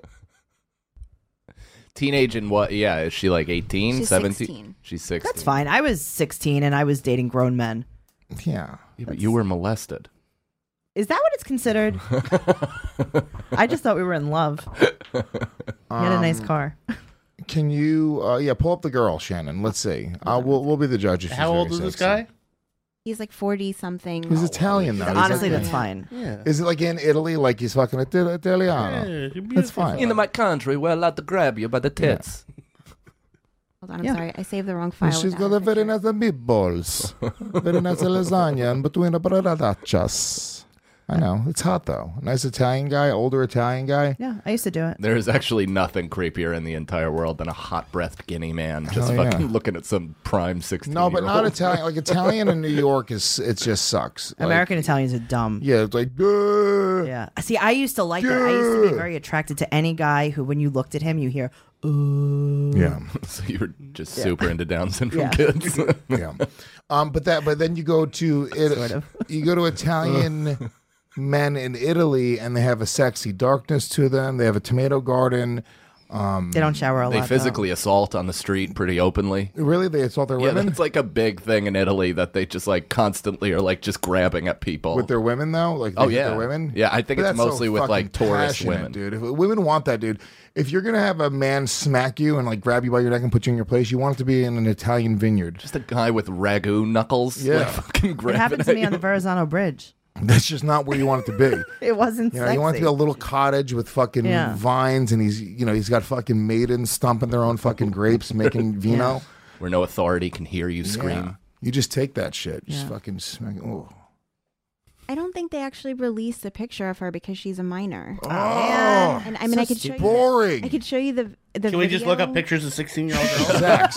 Teenage and what? Yeah, is she like 18, She's 17? 16. She's 16. That's fine. I was 16 and I was dating grown men. Yeah. Yeah, but you were molested. Is that what it's considered? I just thought we were in love. You had a nice car. Can you, pull up the girl, Shannon. Let's see. We'll be the judge. If she's How old very is this sexy. guy? He's like 40 something. He's Italian, though. He's Honestly, like- that's fine. Yeah. Is it like in Italy, like he's fucking Italiano? That's fine. In my country, we're allowed to grab you by the tits. Hold on, I'm Yeah. sorry. I saved the wrong file. She's with got that a very picture. nice meatballs. Very nice lasagna in between the paradachas. I know. It's hot, though. Nice Italian guy, older Italian guy. Yeah, I used to do it. There is actually nothing creepier in the entire world than a hot-breathed guinea man just Hell yeah. fucking looking at some prime 16 No, but not Italian. Like Italian in New York it just sucks. Like, American Italians are dumb. Yeah, it's like, "Duh." Yeah. See, I used to like that. I used to be very attracted to any guy who, when you looked at him, you hear, ooh. Yeah. So you were just super into Down syndrome Yeah. kids. Yeah. But then you go to Sort of. you go to Italian men in Italy and they have a sexy darkness to them. They have a tomato garden. They don't shower a lot. They though. physically assault on the street pretty openly. Really? They assault their Yeah, women? it's like a big thing in Italy that they just like constantly are like just grabbing at people. With their women though? Like they Oh, hit yeah. their women? Yeah, I think But it's that's mostly so with, fucking like, tourist passionate, women. Dude. If women want that, dude. If you're gonna have a man smack you and like grab you by your neck and put you in your place, you want it to be in an Italian vineyard. Just a guy with ragu knuckles. Yeah. Like, fucking It grabbing happened to at me on the you. Verrazano Bridge. That's just not where you want it to be. It wasn't You know, sexy. you want it to be a little cottage with fucking Yeah. vines, and he's got fucking maidens stomping their own fucking grapes, making vino. Where no authority can hear you Yeah. scream. You just take that shit. Just Yeah. fucking smack. Oh. I don't think they actually released the picture of her because she's a minor. Oh, And I mean, I could show you. boring. I could show you the. Can we just look up pictures of 16-year-old girls? Zach,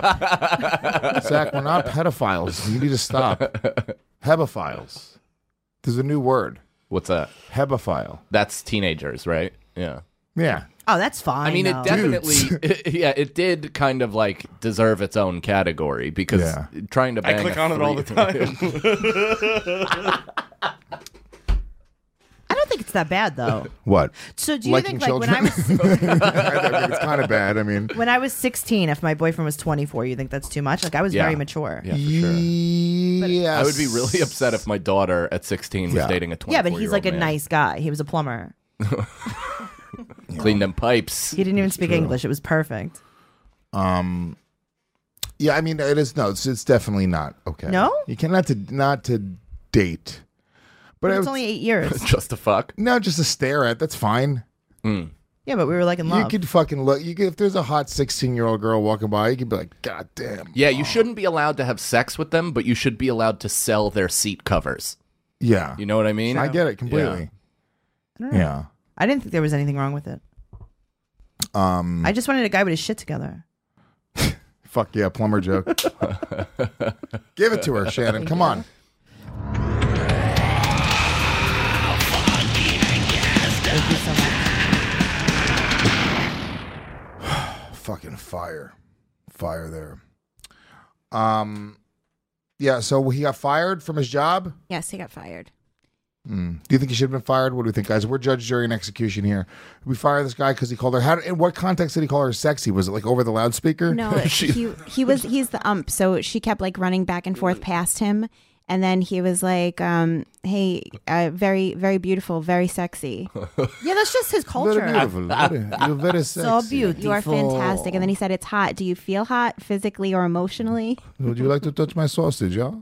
stop. Zach, we're not pedophiles. You need to stop. Hebophiles. There's a new word. What's that? Hebephile. That's teenagers, right? Yeah. Yeah. Oh, that's fine. I mean, it though. definitely, it did kind of like deserve its own category because Yeah. trying to bang I click a on it all the time. I don't think it's that bad though. What? So do you Liking think like when I was It's kind of bad. I mean, when I was 16, if my boyfriend was 24, you think that's too much? Like I was Yeah. very mature. Yeah, for sure. yes. I would be really upset if my daughter at 16 was Yeah. dating a 24-year-old Yeah, but he's like a man. nice guy. He was a plumber. Clean them pipes. He didn't even speak English. It was perfect. Yeah, I mean, it is. No, it's definitely not okay. No? You cannot not to date. But I it's would- only 8 years. Just to fuck. No, just to stare at. That's fine. Yeah, but we were like in love. You could fucking look. If there's a hot 16-year-old girl walking by, you could be like, God damn. Yeah, you shouldn't be allowed to have sex with them, but you should be allowed to sell their seat covers. Yeah. You know what I mean? I get it completely. I don't know. Yeah. I didn't think there was anything wrong with it. I just wanted a guy with his shit together. Fuck yeah, plumber joke. Give it to her, Shannon. Come on. Thank you so much. Fucking fire there. Yeah, so he got fired from his job. Yes, he got fired. Do you think he should have been fired? What do we think, guys? We're judge, jury, and execution here. Did we fire this guy because he called her? In what context did he call her sexy? Was it like over the loudspeaker? No, he's the ump, so she kept like running back and forth past him, and then he was like, "Hey, very, very beautiful, very sexy. Yeah, that's just his culture. Very beautiful. You're very sexy. So beautiful. You are fantastic." And then he said, "It's hot. Do you feel hot physically or emotionally?" Would you like to touch my sausage, yeah?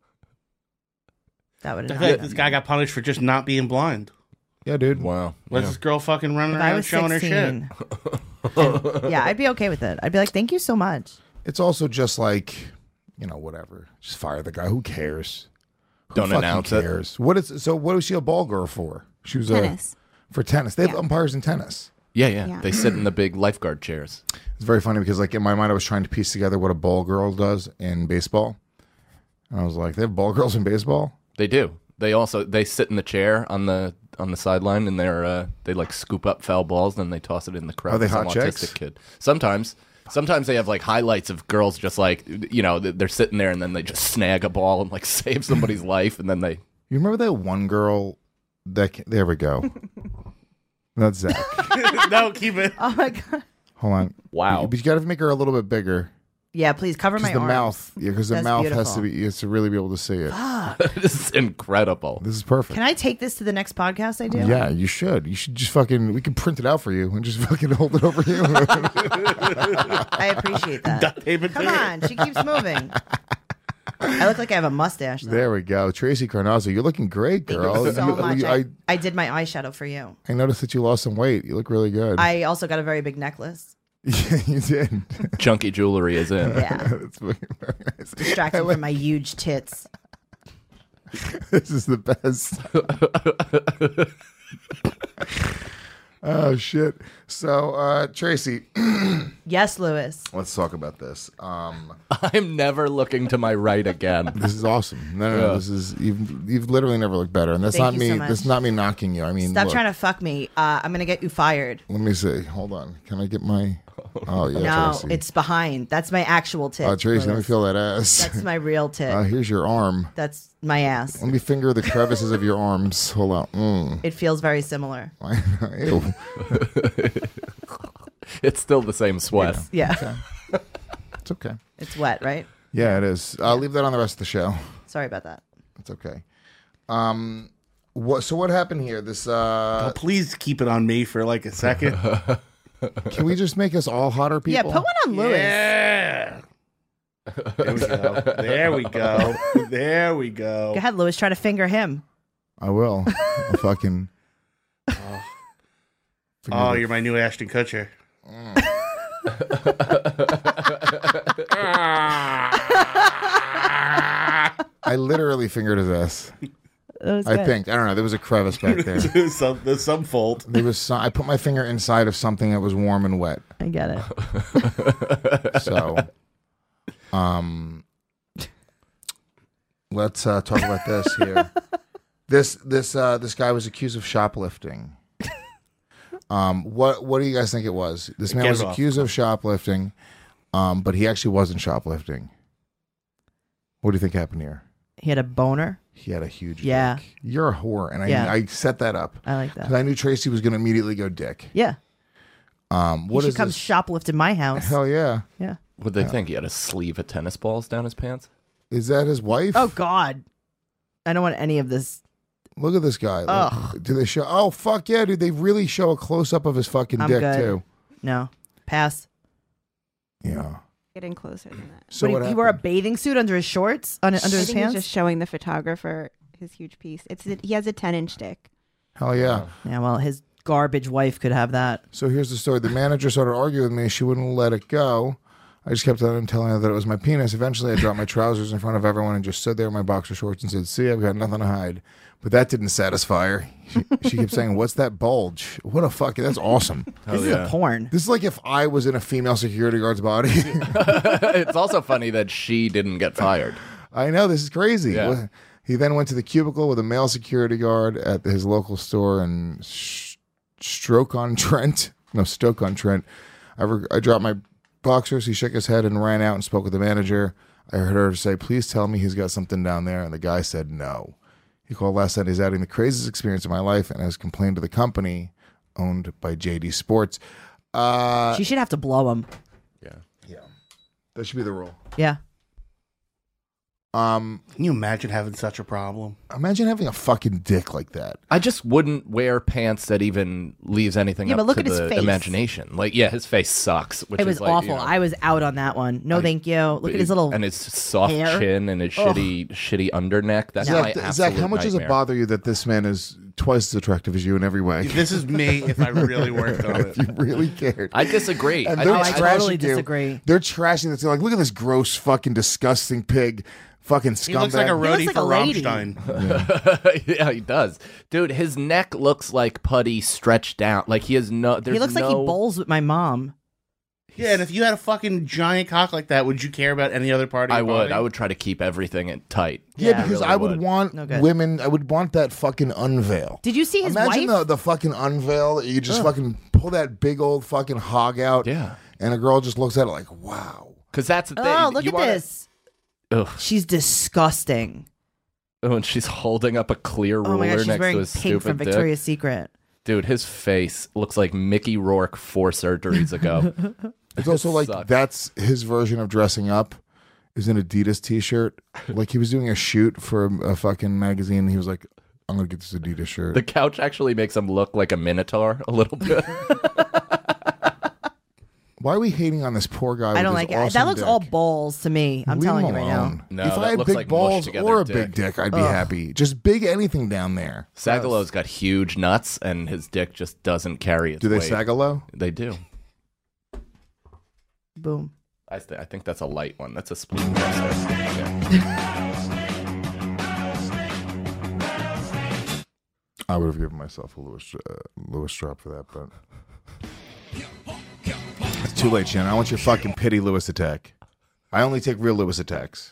That would I have think this guy got punished for just not being blind. Yeah, dude. Wow. Was this girl fucking running If I around was showing her shit? 16. Yeah, I'd be okay with it. I'd be like, thank you so much. It's also just like, whatever. Just fire the guy. Who cares? Who Don't fucking announce it. cares? So what was she a ball girl for? She was Tennis. For tennis. They have Yeah. umpires in tennis. Yeah. Yeah. They sit in the big lifeguard chairs. It's very funny because, like, in my mind, I was trying to piece together what a ball girl does in baseball. And I was like, they have ball girls in baseball? They do. They sit in the chair on the sideline and they like scoop up foul balls and then they toss it in the crowd. Are they for some hot chicks? autistic kid. Sometimes they have like highlights of girls just like they're sitting there and then they just snag a ball and like save somebody's life and then they. You remember that one girl there we go. That's Zach. No, keep it. Oh my God. Hold on. Wow. But you got to make her a little bit bigger. Yeah, please cover my Because the arms. mouth, because the That's mouth beautiful. has to really be able to see it. This is incredible. This is perfect. Can I take this to the next podcast I do? Yeah, you should. You should just fucking. We can print it out for you and just fucking hold it over you. I appreciate that. Duct tape it Come to it. on, she keeps moving. I look like I have a mustache. Though. There we go, Tracy Carnazzo. You're looking great, Thank girl. you so much. I I did my eyeshadow for you. noticed that you lost some weight. You look really good. I also got a very big necklace. Yeah, you did. Chunky jewelry is in. Yeah, That's fucking very nice. distracted from my huge tits. This is the best. Oh shit. So, Tracy, Yes, Lewis. let's talk about this. I'm never looking to my right again. This is awesome. No. This is you've literally never looked better, and that's Thank not you so me. much. That's not me knocking you. I mean, Stop look, trying to fuck me. I'm gonna get you fired. Let me see. Hold on. Can I get my? Oh yeah, No, Tracy. it's behind. That's my actual tit. Oh, Tracy, let me Lewis. feel that ass. That's my real tit. Here's your arm. That's my ass. Let me finger the crevices of your arms. Hold on. It feels very similar. Ew. It's still the same sweat. Yeah, It's okay. it's wet, right? Yeah, it is. I'll leave that on the rest of the show. Sorry about that. It's okay. What happened here? This Oh, please keep it on me for like a second. can we just make us all hotter people? Yeah, put one on Lewis. Yeah. There we go. There we go. There we go. Go ahead, Lewis. Try to finger him. I will. I'll fucking. Oh, you're my new Ashton Kutcher. I literally fingered his ass. That was I good. think. I don't know. There was a crevice back there. There's some fault. There was. I put my finger inside of something that was warm and wet. I get it. So, let's talk about this here. This guy was accused of shoplifting. What do you guys think it was? This man Get was it off. accused of shoplifting, but he actually wasn't shoplifting. What do you think happened here? He had a boner. He had a huge Yeah. dick. You're a whore, and Yeah. I set that up I like because that. I knew Tracy was going to immediately go dick. Yeah. What He should is come this? shoplift in my house. Hell yeah! Yeah. Would they think he had a sleeve of tennis balls down his pants? Is that his wife? Oh God. I don't want any of this. Look at this guy. Ugh. Do they show? Oh fuck yeah, dude! They really show a close up of his fucking I'm dick good. too. No. Pass. Yeah. Getting closer than that. So What, he wore a bathing suit under his shorts, under I his think he's pants. just showing the photographer his huge piece. He has a 10-inch dick. Hell yeah. Yeah, well, his garbage wife could have that. So here's the story. The manager started arguing with me. She wouldn't let it go. I just kept on telling her that it was my penis. Eventually, I dropped my trousers in front of everyone and just stood there in my boxer shorts and said, "See, I've got nothing to hide." But that didn't satisfy her. She kept saying, "What's that bulge? What a fuck! That's awesome." This is a porn. This is like if I was in a female security guard's body. It's also funny that she didn't get fired. I know, this is crazy. Yeah. He then went to the cubicle with a male security guard at his local store in Stoke-on-Trent. I dropped my boxers. He shook his head and ran out and spoke with the manager. I heard her say, "Please tell me he's got something down there." And the guy said no. He called last night. He's having the craziest experience of my life and has complained to the company owned by JD Sports. She should have to blow him. Yeah. That should be the rule. Yeah. Can you imagine having such a problem? Imagine having a fucking dick like that. I just wouldn't wear pants that even leaves anything up but look to at his the face. imagination. Like, yeah, his face sucks. Which It was is like, awful. you know, I was out on that one. No, thank you. Look at his little and his soft hair. chin and his shitty underneck. That's my absolute Zach, how much does it nightmare. bother you that this man is twice as attractive as you in every way? This is me if I really worked on it. If you really cared. I disagree. And I they're think- I trashing totally you. disagree. They're trashing this. They're like, look at this gross, fucking, disgusting pig. Fucking scumbag. He looks like a roadie like for a lady. Rammstein. Yeah, he does, dude. His neck looks like putty stretched out. Like he has no. He looks like he bowls with my mom. Yeah, and if you had a fucking giant cock like that, would you care about any other part of I your would. body? I would try to keep everything tight. Yeah, Yeah, because really I would would. want No good. women. I would want that fucking unveil. Did you see his Imagine wife? the fucking unveil that you just fucking pull that big old fucking hog out. Yeah. And a girl just looks at it like, wow. Because that's the thing. Oh, look You at wanna- this. Ugh. She's disgusting. Oh, and she's holding up a clear ruler Oh my god, she's next to wearing his pink stupid from dick. Victoria's Secret. Dude, his face looks like Mickey Rourke 4 surgeries ago. It's also like sucks. that's his version of dressing up is an Adidas t-shirt. Like he was doing a shoot for a fucking magazine. And he was like, I'm going to get this Adidas shirt. The couch actually makes him look like a minotaur a little bit. Why are we hating on this poor guy? I don't with like his it. awesome That looks dick? all balls to me. I'm Leave telling him you right now. alone. No, if that I had looks big like mushed balls together or a dick. big dick, I'd be happy. Just big anything down there. Sagalow's got huge nuts, and his dick just doesn't carry its Do they weight. sag a low? They do. Boom. I think that's a light one. That's a spleen buster. Yeah. I would have given myself a Lewis drop for that, but it's too late, Shannon. I want your fucking pity Lewis attack. I only take real Lewis attacks.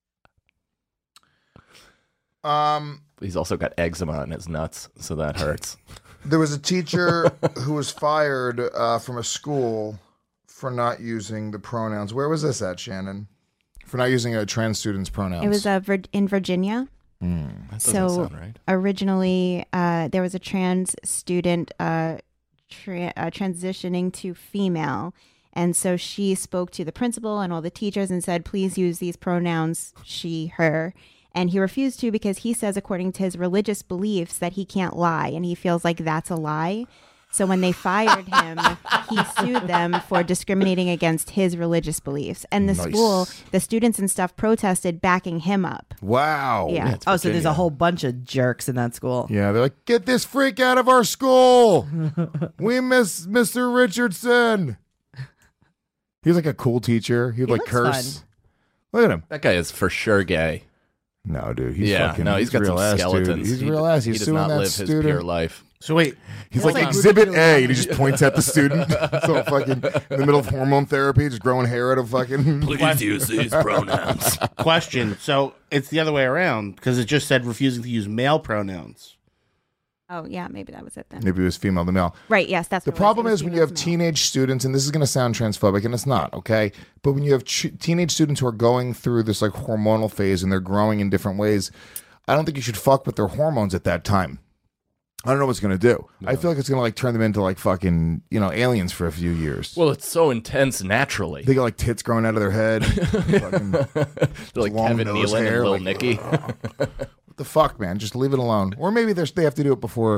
He's also got eczema in his nuts, so that hurts. There was a teacher who was fired from a school for not using the pronouns. Where was this at, Shannon? For not using a trans student's pronouns. It was in Virginia. That doesn't So sound right. originally, there was a trans student transitioning to female. And so she spoke to the principal and all the teachers and said, please use these pronouns, she, her. And he refused to because he says, according to his religious beliefs, that he can't lie. And he feels like that's a lie. So when they fired him, he sued them for discriminating against his religious beliefs. And the school, the students and stuff protested backing him up. Wow. Yeah. Oh, so there's a whole bunch of jerks in that school. Yeah, they're like, get this freak out of our school. We miss Mr. Richardson. He's like a cool teacher. He'd like looks curse. fun. Look at him. That guy is for sure gay. No, dude. He's Yeah, fucking, no, he's got real some ass, skeletons. Dude. He's real ass. He He's does suing not that live his student. pure life. So wait, He's like Exhibit A, and he just points at the student. So fucking in the middle of hormone therapy, just growing hair out of fucking. Please use these pronouns. question. So it's the other way around because it just said refusing to use male pronouns. Oh, yeah, maybe that was it then. Maybe it was female to male. Right, yes, that's The what it was. problem It was is when you have female to teenage students, and this is going to sound transphobic, and it's not, okay? But when you have teenage students who are going through this like hormonal phase and they're growing in different ways, I don't think you should fuck with their hormones at that time. I don't know what's going to do. No. I feel like it's going to like turn them into like fucking, aliens for a few years. Well, it's so intense naturally. They got like tits growing out of their head. Fucking They're like long Kevin nose Nealon hair, and Lil like, Nicky. What the fuck, man? Just leave it alone. Or maybe they have to do it before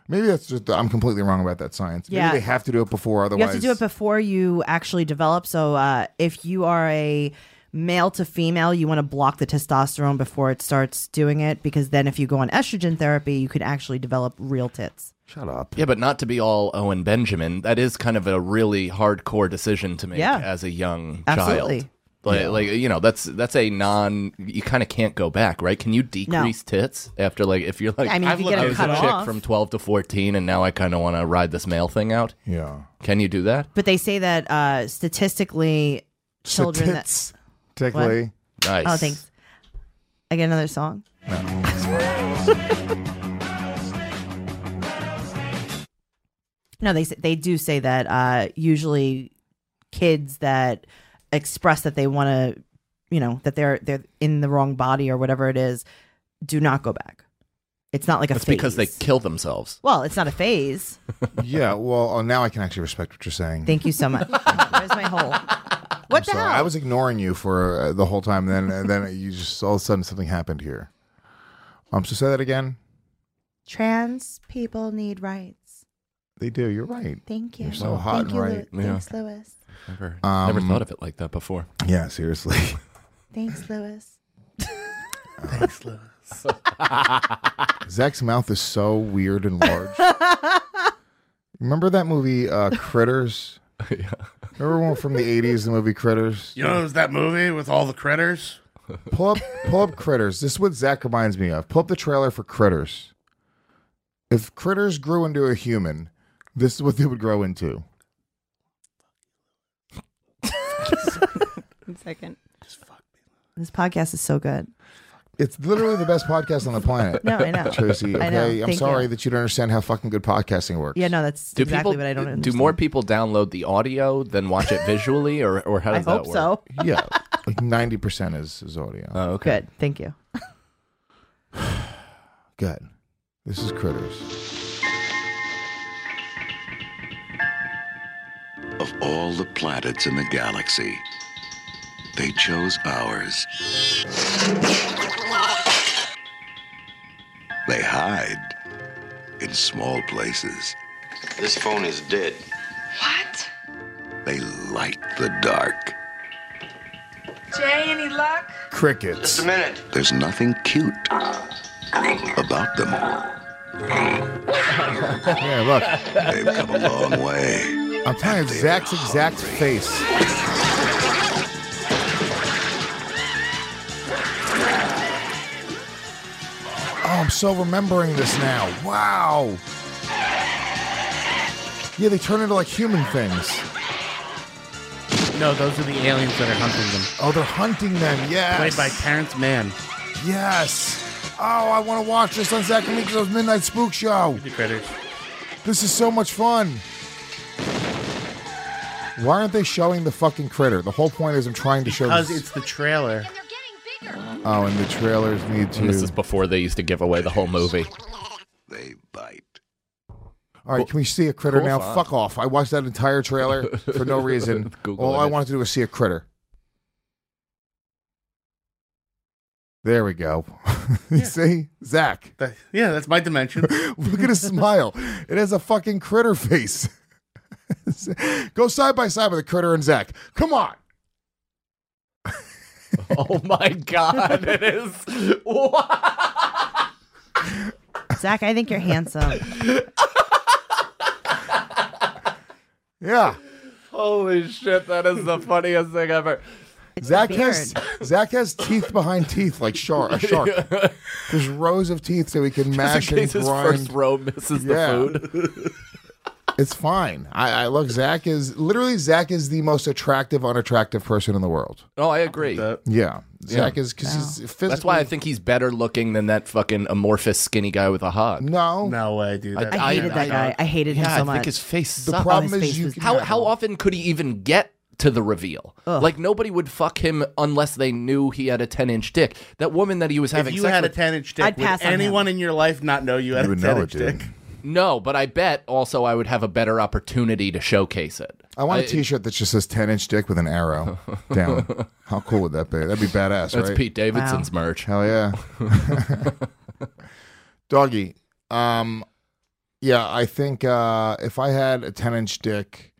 Maybe that's just I'm completely wrong about that science. Maybe Yeah. they have to do it before, otherwise You have to do it before you actually develop. So if you are a male to female, you want to block the testosterone before it starts doing it, because then if you go on estrogen therapy, you could actually develop real tits. Shut up. Yeah, but not to be all Owen Benjamin. That is kind of a really hardcore decision to make as a young Absolutely. child. Like that's a you kind of can't go back, right? Can you decrease tits after, like, if you're like, I mean, if you get I it was cut a chick off. from 12 to 14 and now I kind of want to ride this male thing out? Yeah. Can you do that? But they say that statistically, children that Particularly. Nice. oh, thanks. I get another song. No, they do say that usually kids that express that they want to, that they're in the wrong body or whatever it is, do not go back. It's not like a That's phase. because they kill themselves. Well, it's not a phase. Yeah, well, now I can actually respect what you're saying. Thank you so much. Where's my hole? What the Sorry, hell? I was ignoring you for the whole time, and then you just all of a sudden something happened here. So say that again. Trans people need rights. They do. You're right. Thank you. You're so hot and right. Thanks, Lewis. Never thought of it like that before. Yeah, seriously. Thanks, Lewis. Thanks, Lewis. Zach's mouth is so weird and large. Remember that movie Critters? Yeah. Remember one from the 80s, the movie Critters? You know, it was that movie with all the critters? Pull up Critters. This is what Zach reminds me of. Pull up the trailer for Critters. If Critters grew into a human, this is what they would grow into. 1 second. This podcast is so good. It's literally the best podcast on the planet. No, I know. Tracy, okay? I know. I'm Thank sorry you. that you don't understand how fucking good podcasting works. Yeah, no, that's exactly what I don't understand. Do more people download the audio than watch it visually, or how I does that hope work? so. Yeah, like 90% is audio. Oh, okay. Good. Thank you. Good. This is Critters. Of all the planets in the galaxy, they chose ours. They hide in small places. This phone is dead. What? They light the dark. Jay, any luck? Crickets. Just a minute. There's nothing cute about them. Yeah, look. They've come a long way. I'm telling you, Zach's exact face. Oh, I'm so remembering this now. Wow. Yeah, they turn into like human things. No, those are the aliens that are hunting them. Oh, they're hunting them. Yes. Played by Terrence Mann. Yes. Oh, I want to watch this on Zach and Miko's Midnight Spook Show. The critters. This is so much fun. Why aren't they showing the fucking critter? The whole point is I'm trying to show Because this. it's the trailer. Oh, and the trailers need to. And this is before they used to give away the whole movie. They bite. All right, can we see a critter Cool now? font. Fuck off. I watched that entire trailer for no reason. Google All I image. wanted to do was see a critter. There we go. You see? Zach. Yeah, that's my dimension. Look at his smile. It has a fucking critter face. Go side by side with the critter and Zach. Come on. Oh my god, it is. Zach, I think you're handsome. Yeah. Holy shit, that is the funniest thing ever. Zach has teeth behind teeth like a shark. There's rows of teeth so he can mash Just in case and his grind. first row misses Yeah. the food. It's fine. I look. Zach is the most attractive, unattractive person in the world. Oh, I agree. Yeah, Zach is because he's physically. That's why I think he's better looking than that fucking amorphous skinny guy with a hog. No way, dude. I hated that guy. I hated him so I much. think his face The sucked. problem his is face you was can How often could he even get to the reveal? Like, nobody would fuck him unless they knew he had a 10-inch dick. That woman that he was having If you sex had a with, 10-inch dick, I'd pass would on anyone in your life not know you had You a would know 10-inch it, dude. dick? no, but I bet also I would have a better opportunity to showcase it. I want a T-shirt that just says 10-inch dick with an arrow down. How cool would that be? That'd be badass, That's right? Pete Davidson's merch. Hell yeah. Doggy, Yeah, I think if I had a 10-inch dick,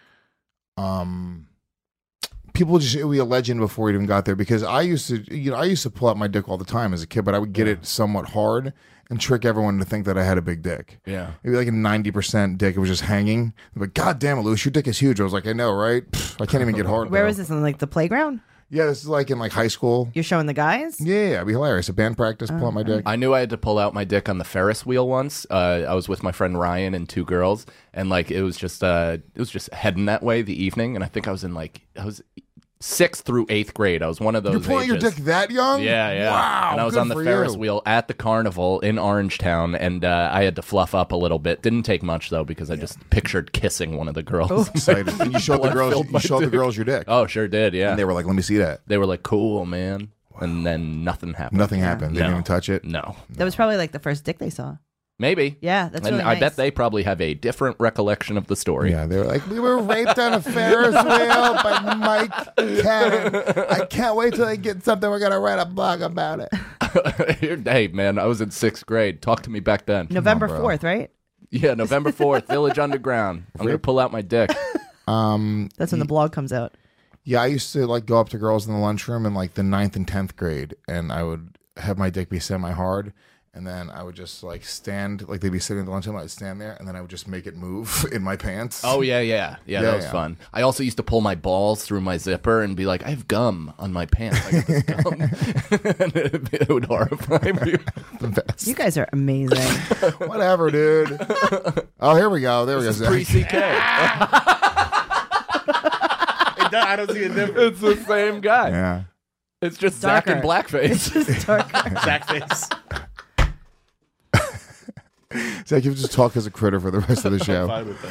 people just, it would be a legend before it even got there, because I used to pull out my dick all the time as a kid, but I would get it somewhat hard and trick everyone to think that I had a big dick. Yeah. Maybe like a 90% dick. It was just hanging. They're like, God damn it, Louis, your dick is huge. I was like, I know, right? Pfft, I can't even get hard. Where though. was this, in like the playground? Yeah, this is like in like high school. You're showing the guys? Yeah, it'd be hilarious. A band practice, pull out my dick. I knew I had to pull out my dick on the Ferris wheel once. I was with my friend Ryan and two girls, and like it was just heading that way the evening, and I think I was 6th through 8th grade. I was one of those. You're pulling your ages. dick that young? Yeah. Wow. And I was good on the for Ferris you. wheel at the carnival in Orangetown, and I had to fluff up a little bit. Didn't take much though, because I just pictured kissing one of the girls. Excited. And you showed the girls. You showed the girls your dick. Oh, sure did. Yeah. And they were like, "Let me see that." They were like, "Cool, man." And then nothing happened. Nothing happened. They didn't No. even touch it. No. That was probably like the first dick they saw. Maybe. Yeah, that's And really I nice. bet they probably have a different recollection of the story. Yeah, they were like, "We were raped on a Ferris wheel by Mike Cannon. I can't wait till they get something. We're gonna write a blog about it." Hey, man, I was in 6th grade. Talk to me back then. November bro. 4th, right? Yeah, November 4th, Village Underground. I'm going to pull out my dick. That's when the blog comes out. Yeah, I used to like go up to girls in the lunchroom in like the 9th and 10th grade, and I would have my dick be semi-hard, and then I would just like stand, like they'd be sitting at the lunchroom, I'd stand there, and then I would just make it move in my pants. Oh, yeah, that was fun. I also used to pull my balls through my zipper and be like, I have gum on my pants. I got this gum. And it would horrify me. The best. You guys are amazing. Whatever, dude. Oh, here we go. There we go. Zach. Pre-CK. I don't see a difference. It's the same guy. Yeah. It's just Darker. Zach in blackface. It's just darker. Zach face. Zach, you just talk as a critter for the rest of the show. Fine with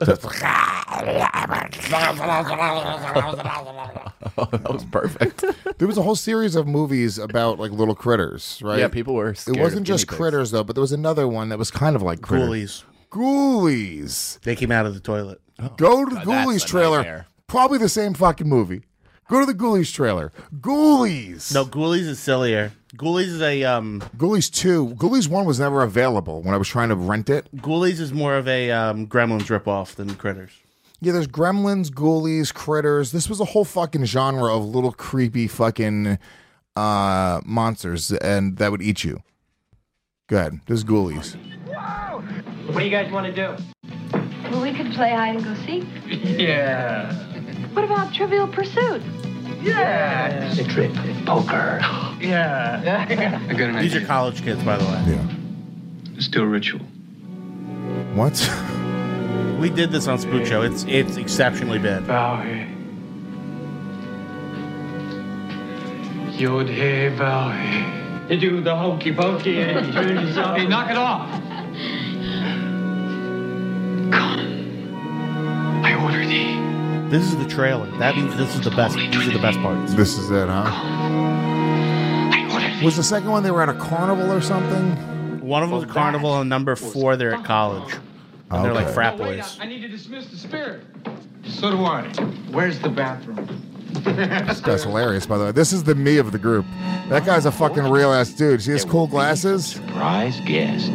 that. Oh, that was perfect. There was a whole series of movies about like little critters, right? Yeah, people were scared It wasn't of just guinea pigs. critters though, but there was another one that was kind of like critters. Ghoulies. They came out of the toilet. Go to the God, that's Ghoulies a trailer. nightmare. Probably the same fucking movie. Go to the Ghoulies trailer. Ghoulies. No, Ghoulies is sillier. Ghoulies is a Ghoulies 2. Ghoulies 1 was never available when I was trying to rent it. Ghoulies is more of a Gremlins ripoff than Critters. Yeah, there's Gremlins, Ghoulies, Critters. This was a whole fucking genre of little creepy fucking monsters and that would eat you. Go ahead. There's Ghoulies. What do you guys want to do? Well, we could play hide and go seek. Yeah. What about Trivial Pursuit? Yeah. The trip, poker. Yeah. I got an These are college kids, by the way. Yeah. Still ritual. What? We did this on Spook Show. It's exceptionally bad. Bowie. Yod hey Bowie. You do the hokey pokey and you turn yourself. Hey, knock it off. Come. I order thee. This is the trailer. That means this is the best. These are the best parts. This is it, huh? Was the second one they were at a carnival or something? One of them was a carnival, and number 4 they're at college. And they're like Okay. frat Wait, boys. I need to dismiss the spirit. So do I. Where's the bathroom? This guy's hilarious, by the way. This is the me of the group. That guy's a fucking real ass dude. See his cool glasses? Surprise guests.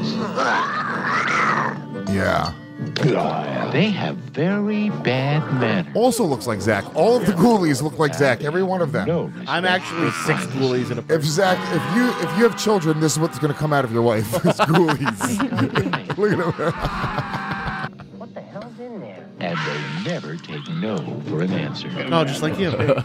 Yeah. They have very bad manners. Also looks like Zach. All of the Ghoulies look like Zach. Every one of them. No, I'm actually 6 Ghoulies in a If Zach, if you have children, this is what's going to come out of your wife. It's Ghoulies. Look at him. What the hell's in there? and they never take no for an answer. No, just like you. All right,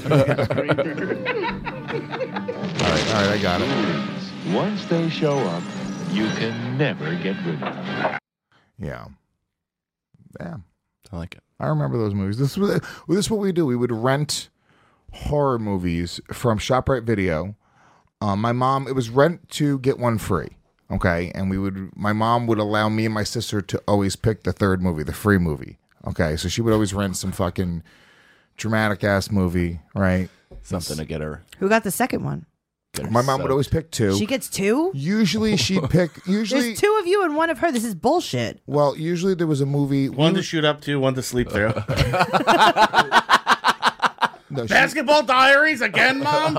I got it. Once they show up, you can never get rid of them. Yeah. I like it. I remember those movies. This is what we do. We would rent horror movies from ShopRite Video. My mom, it was rent to get one free. Okay, and my mom would allow me and my sister to always pick the third movie, the free movie. Okay, so she would always rent some fucking dramatic ass movie, right? Something to get her. Who got the second one? My mom would always pick two. She gets two? Usually she'd pick. There's two of you and one of her. This is bullshit. Well, usually there was a movie. One to shoot up to, one to sleep through. No, Basketball Diaries again, Mom?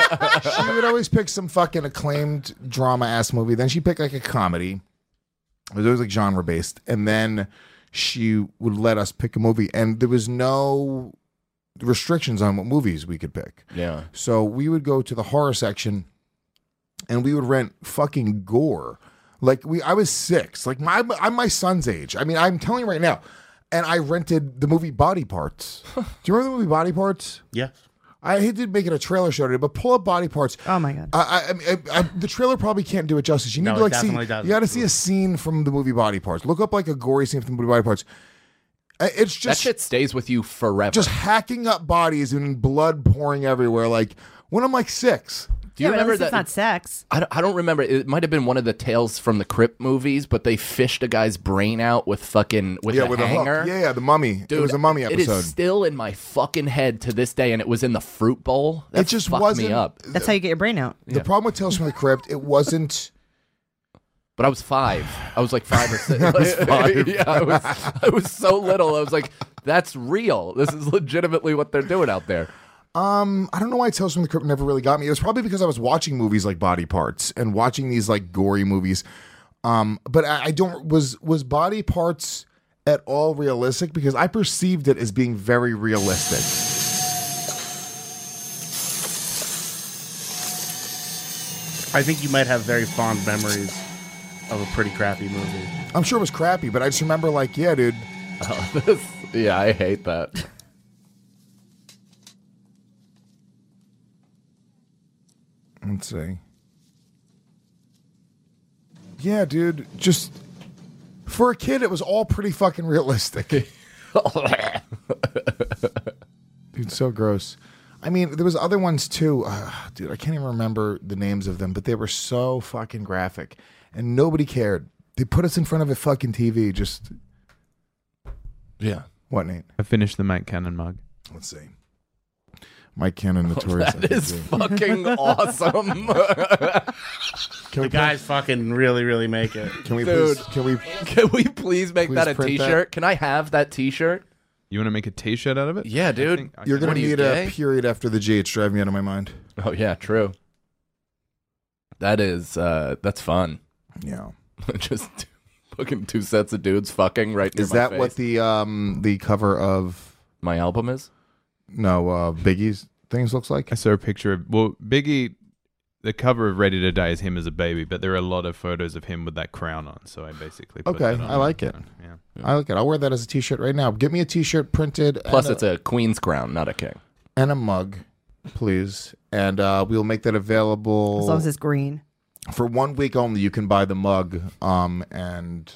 She would always pick some fucking acclaimed drama ass movie. Then she'd pick like a comedy. It was always like genre based, and then she would let us pick a movie, and there was no restrictions on what movies we could pick. Yeah. So we would go to the horror section, and we would rent fucking gore. Like I was 6. Like I'm my son's age. I mean, I'm telling you right now. And I rented the movie Body Parts. Do you remember the movie Body Parts? Yeah. I hate to make it a trailer show today, but pull up Body Parts. Oh my god! The trailer probably can't do it justice. You need No, to it see. definitely doesn't. You got to see a scene from the movie Body Parts. Look up like a gory scene from the movie Body Parts. It's That just shit stays with you forever. just hacking up bodies and blood pouring everywhere. Like when I'm like 6. Do you yeah, but at remember least that? it's not sex. I don't remember. It might have been one of the Tales from the Crypt movies, but they fished a guy's brain out with a with a hook. hanger. Yeah, the Mummy. Dude, it was a Mummy It episode. is still in my fucking head to this day, and it was in the fruit bowl. That It just fucked wasn't- me up. That's how you get your brain out. The problem with Tales from the Crypt, it wasn't. But I was 5. I was like 5 or 6. I was 5. Yeah, I was so little. I was like, that's real. This is legitimately what they're doing out there. I don't know why Tales from the Crypt never really got me. It was probably because I was watching movies like Body Parts and watching these like gory movies. But I don't was Body Parts at all realistic, because I perceived it as being very realistic. I think you might have very fond memories of a pretty crappy movie. I'm sure it was crappy, but I just remember like, yeah, dude. Yeah, I hate that. Let's see. Yeah, dude. Just for a kid, it was all pretty fucking realistic. Dude, so gross. I mean, there was other ones too. Dude, I can't even remember the names of them, but they were so fucking graphic, and nobody cared. They put us in front of a fucking TV. Just yeah. What, Nate? I finished the Mike Cannon mug. Let's see. Mike Cannon, Notorious. That is fucking awesome. The guys fucking really, really make it. Can we Dude, please? Can we please make Please that a print T-shirt? that? Can I have that T-shirt? You want to make a T-shirt out of it? Yeah, dude. You're gonna What are you, need gay? a period after the G. It's driving me out of my mind. Oh yeah, true. That is that's fun. Yeah. Just fucking 2 sets of dudes fucking right near Is my that face. what the cover of my album is? No, Biggie's things looks like? I saw a picture of Biggie. The cover of Ready to Die is him as a baby, but there are a lot of photos of him with that crown on. So I basically put Okay, that on. I like it. Yeah. I like it. I'll wear that as a T-shirt right now. Get me a T-shirt printed. Plus, and it's a queen's crown, not a king. and a mug, please, and we'll make that available. As long as it's green. For 1 week only, you can buy the mug, and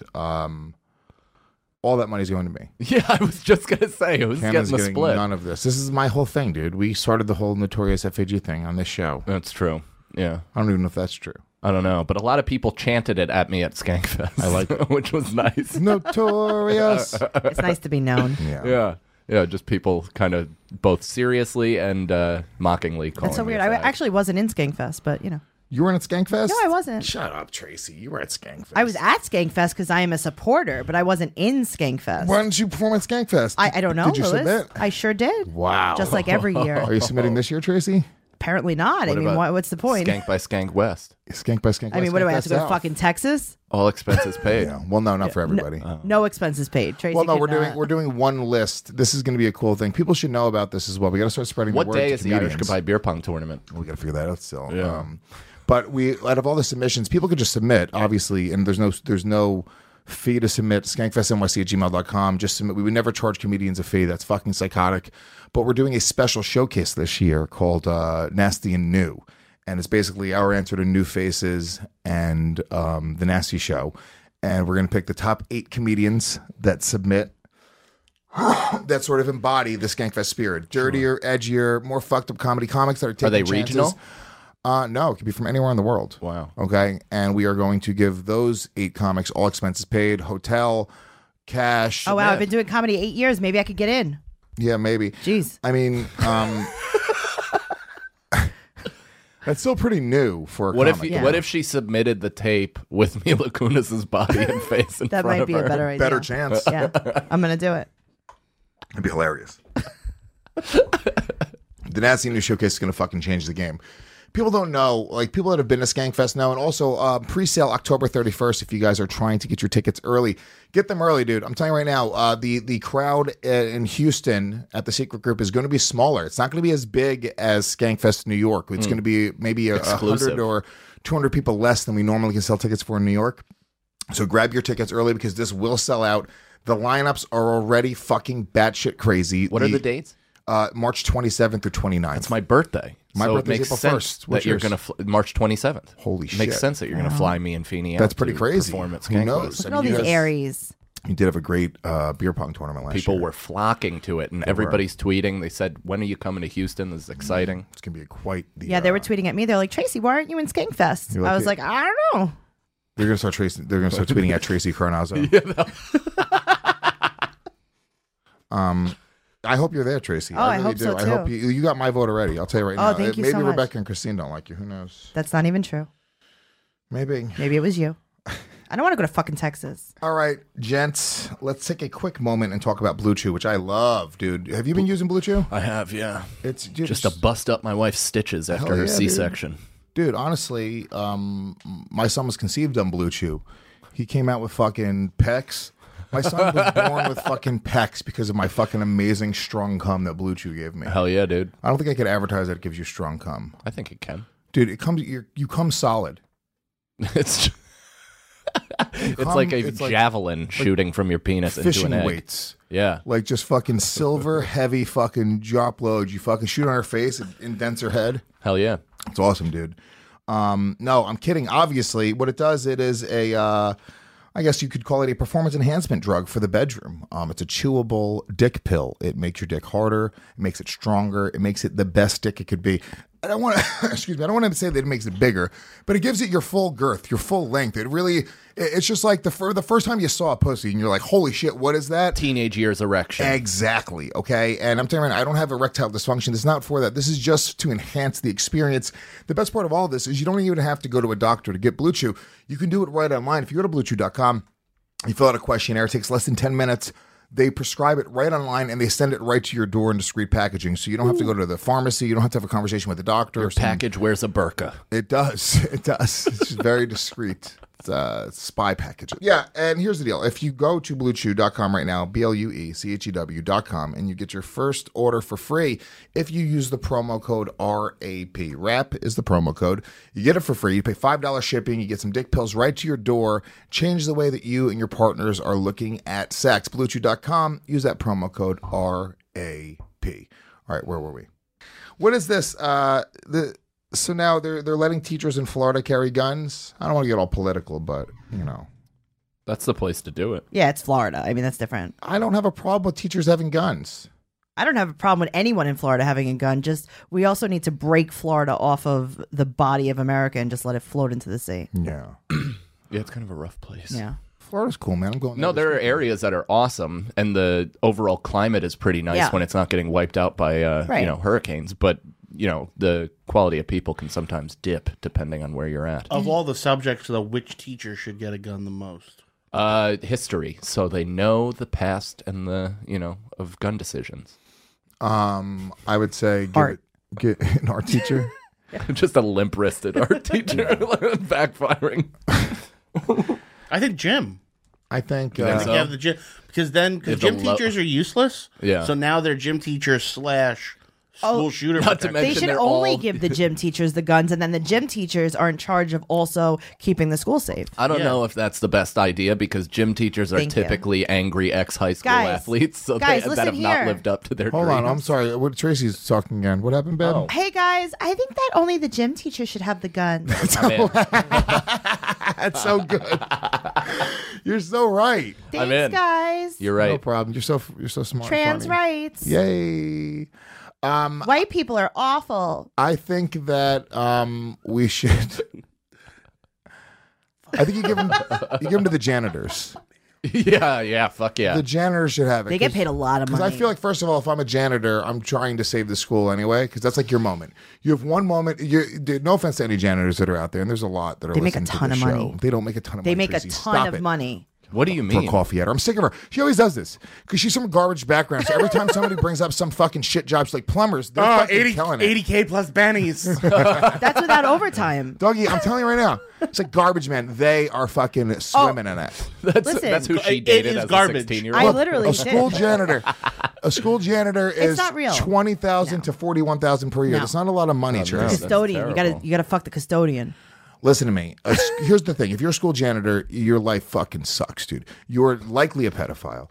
all that money's going to me. Yeah, I was just gonna say who's Cannon's getting the split. none of this. This is my whole thing, dude. We started the whole Notorious FAG thing on this show. That's true. Yeah, I don't even know if that's true. I don't know, but a lot of people chanted it at me at Skankfest. I like it. which was nice. Notorious. It's nice to be known. Yeah, just people kind of both seriously and mockingly calling. That's so me weird. a I fag. actually wasn't in Skankfest, but you know. You weren't at Skankfest? No, I wasn't. Shut up, Tracy. You were at Skankfest. I was at Skankfest because I am a supporter, but I wasn't in Skankfest. Why didn't you perform at Skankfest? I don't know, Did you Louis. submit? I sure did. Wow. Just like every year. Are you submitting this year, Tracy? Apparently not. What I mean, about what's the point? Skank by Skank West. Skank by Skank. I mean, what do I have to go to South. fucking Texas? All expenses paid. Yeah. Well, no, not for everybody. No expenses paid. Tracy Well, no, could we're doing one list. This is going to be a cool thing. People should know about this as well. We got to start spreading What the word day to is the Irish comedians. Goodbye Beer Pong tournament? We got to figure that out still. Yeah. But we, out of all the submissions, people could just submit, obviously, and there's no fee to submit. skankfestnyc@gmail.com. Just submit. We would never charge comedians a fee. That's fucking psychotic. But we're doing a special showcase this year called Nasty and New. And it's basically our answer to New Faces and The Nasty Show. And we're going to pick the top 8 comedians that submit that sort of embody the Skankfest spirit. Dirtier, edgier, more fucked up comedy comics that are taking Are they chances. regional? No, it could be from anywhere in the world. Wow. Okay. And we are going to give those 8 comics all expenses paid, hotel, cash. Oh, wow. I've been doing comedy 8 years. Maybe I could get in. Yeah, maybe. Jeez. I mean, that's still pretty new for a comic. What if she submitted the tape with Mila Kunis's body and face in That front might of be her? a better idea. Better chance. Yeah. I'm going to do it. It'd be hilarious. The Nasty New Showcase is going to fucking change the game. people don't know, like people that have been to Skankfest know, and also pre-sale October 31st. If you guys are trying to get your tickets early, get them early, dude. I'm telling you right now, the crowd in Houston at the Secret Group is going to be smaller. It's not going to be as big as Skankfest New York. It's going to be maybe 100 or 200 people less than we normally can sell tickets for in New York. So grab your tickets early because this will sell out. The lineups are already fucking batshit crazy. What are the dates? March 27th through 29th. It's my birthday. My so birthday's it makes April sense 1st. that you're going to March 27th. Holy shit. Makes sense that you're going to fly me and Feeney out. That's pretty to crazy. Perform at Who Skankfest. knows? Look at all these Aries. You did have a great beer pong tournament last year. People were flocking to it, and everybody's tweeting. They said, "When are you coming to Houston? This is exciting." It's gonna be quite the. Yeah, they were tweeting at me. They're like, Tracy, why aren't you in Skankfest? I was like, I don't know. They're gonna start tweeting at Tracy Carnazzo. I hope you're there, Tracy. Oh, I hope so, I too. hope you got my vote already. I'll tell you right now. Oh, thank you Maybe so much. Rebecca and Christine don't like you. Who knows? That's not even true. Maybe it was you. I don't want to go to fucking Texas. All right, gents, let's take a quick moment and talk about Blue Chew, which I love, dude. Have you been using Blue Chew? I have, yeah. It's just to bust up my wife's stitches after Hell her yeah, C-section. Dude, honestly, my son was conceived on Blue Chew. He came out with fucking pecs. My son was born with fucking pecs because of my fucking amazing strong cum that Blue Chew gave me. Hell yeah, dude. I don't think I could advertise that it gives you strong cum. I think it can. Dude, it comes. You come solid. It's like a javelin shooting from your penis into fishing an egg. weights. Yeah. Like just fucking silver heavy fucking drop loads. You fucking shoot on her face, it indents her head. Hell yeah. It's awesome, dude. No, I'm kidding. Obviously, what it does, it is a, I guess you could call it a performance enhancement drug for the bedroom. It's a chewable dick pill. It makes your dick harder. It makes it stronger. It makes it the best dick it could be. I don't want to, excuse me, I don't want to say that it makes it bigger, but it gives it your full girth, your full length. It really, it's just like the first time you saw a pussy and you're like, holy shit, what is that? Teenage years erection. Exactly. Okay. And I'm telling you, I don't have erectile dysfunction. It's not for that. This is just to enhance the experience. The best part of all of this is you don't even have to go to a doctor to get Blue Chew. You can do it right online. If you go to BlueChew.com, you fill out a questionnaire. It takes less than 10 minutes. They prescribe it right online and they send it right to your door in discreet packaging. So you don't have to go to the pharmacy. You don't have to have a conversation with the doctor. Your package wears a burqa. It does. It does. It's just very discreet. It's a spy package. Yeah, and here's the deal. If you go to BlueChew.com right now, BlueChew.com, and you get your first order for free if you use the promo code RAP. RAP is the promo code. You get it for free. You pay $5 shipping. You get some dick pills right to your door. Change the way that you and your partners are looking at sex. BlueChew.com. Use that promo code RAP. All right, where were we? What is this? So now they're letting teachers in Florida carry guns. I don't want to get all political, but you know, that's the place to do it. Yeah, it's Florida. I mean, that's different. I don't have a problem with teachers having guns. I don't have a problem with anyone in Florida having a gun. Just we also need to break Florida off of the body of America and just let it float into the sea. Yeah, yeah, it's kind of a rough place. Yeah. Florida's cool, man. I'm going. No, there are areas that are awesome, and the overall climate is pretty nice when it's not getting wiped out by hurricanes. But you know, the quality of people can sometimes dip depending on where you're at. Of all the subjects, though, which teacher should get a gun the most? History, so they know the past and the of gun decisions. I would say get an art teacher. Just a limp-wristed art teacher backfiring. I think gym. I think you have the gym because gym teachers are useless. Yeah. So now they're gym teachers / school shooter. Not to mention they should only give the gym teachers the guns, and then the gym teachers are in charge of also keeping the school safe. I don't know if that's the best idea because gym teachers are typically angry ex-high school athletes that have not lived up to their Hold dreams. on, I'm sorry. What Tracy's talking again? What happened, Ben? Hey guys, I think that only the gym teachers should have the guns. That's so good. You're so right. Thanks, guys. You're right. No problem. You're so smart. Trans rights. Yay. White people are awful. I think that we should. I think you give them to the janitors. Yeah, fuck yeah. The janitors should have it. They get paid a lot of money. Because I feel like, first of all, if I'm a janitor, I'm trying to save the school anyway, because that's like your moment. You have one moment. Dude, no offense to any janitors that are out there, and there's a lot that are They make a listening ton to of the show. money. They don't make a ton of money. They make a Tracy. ton Stop of it. money. What do you For mean? coffee at her. I'm sick of her. She always does this because she's from a garbage background. So every time somebody brings up some fucking shit job, she's like, plumbers, they're fucking killing it. 80K plus bennies. That's without overtime. Doggy, I'm telling you right now, it's like garbage men. They are fucking swimming in it. That's who she It dated is as garbage. a 16-year-old. I literally A did. school janitor. A school janitor is not real. $20,000 to $41,000 per year. No. That's not a lot of money, No, Tracy. no. That's Custodian. terrible. You gotta fuck the custodian. Listen to me. Here's the thing. If you're a school janitor, your life fucking sucks, dude. You're likely a pedophile.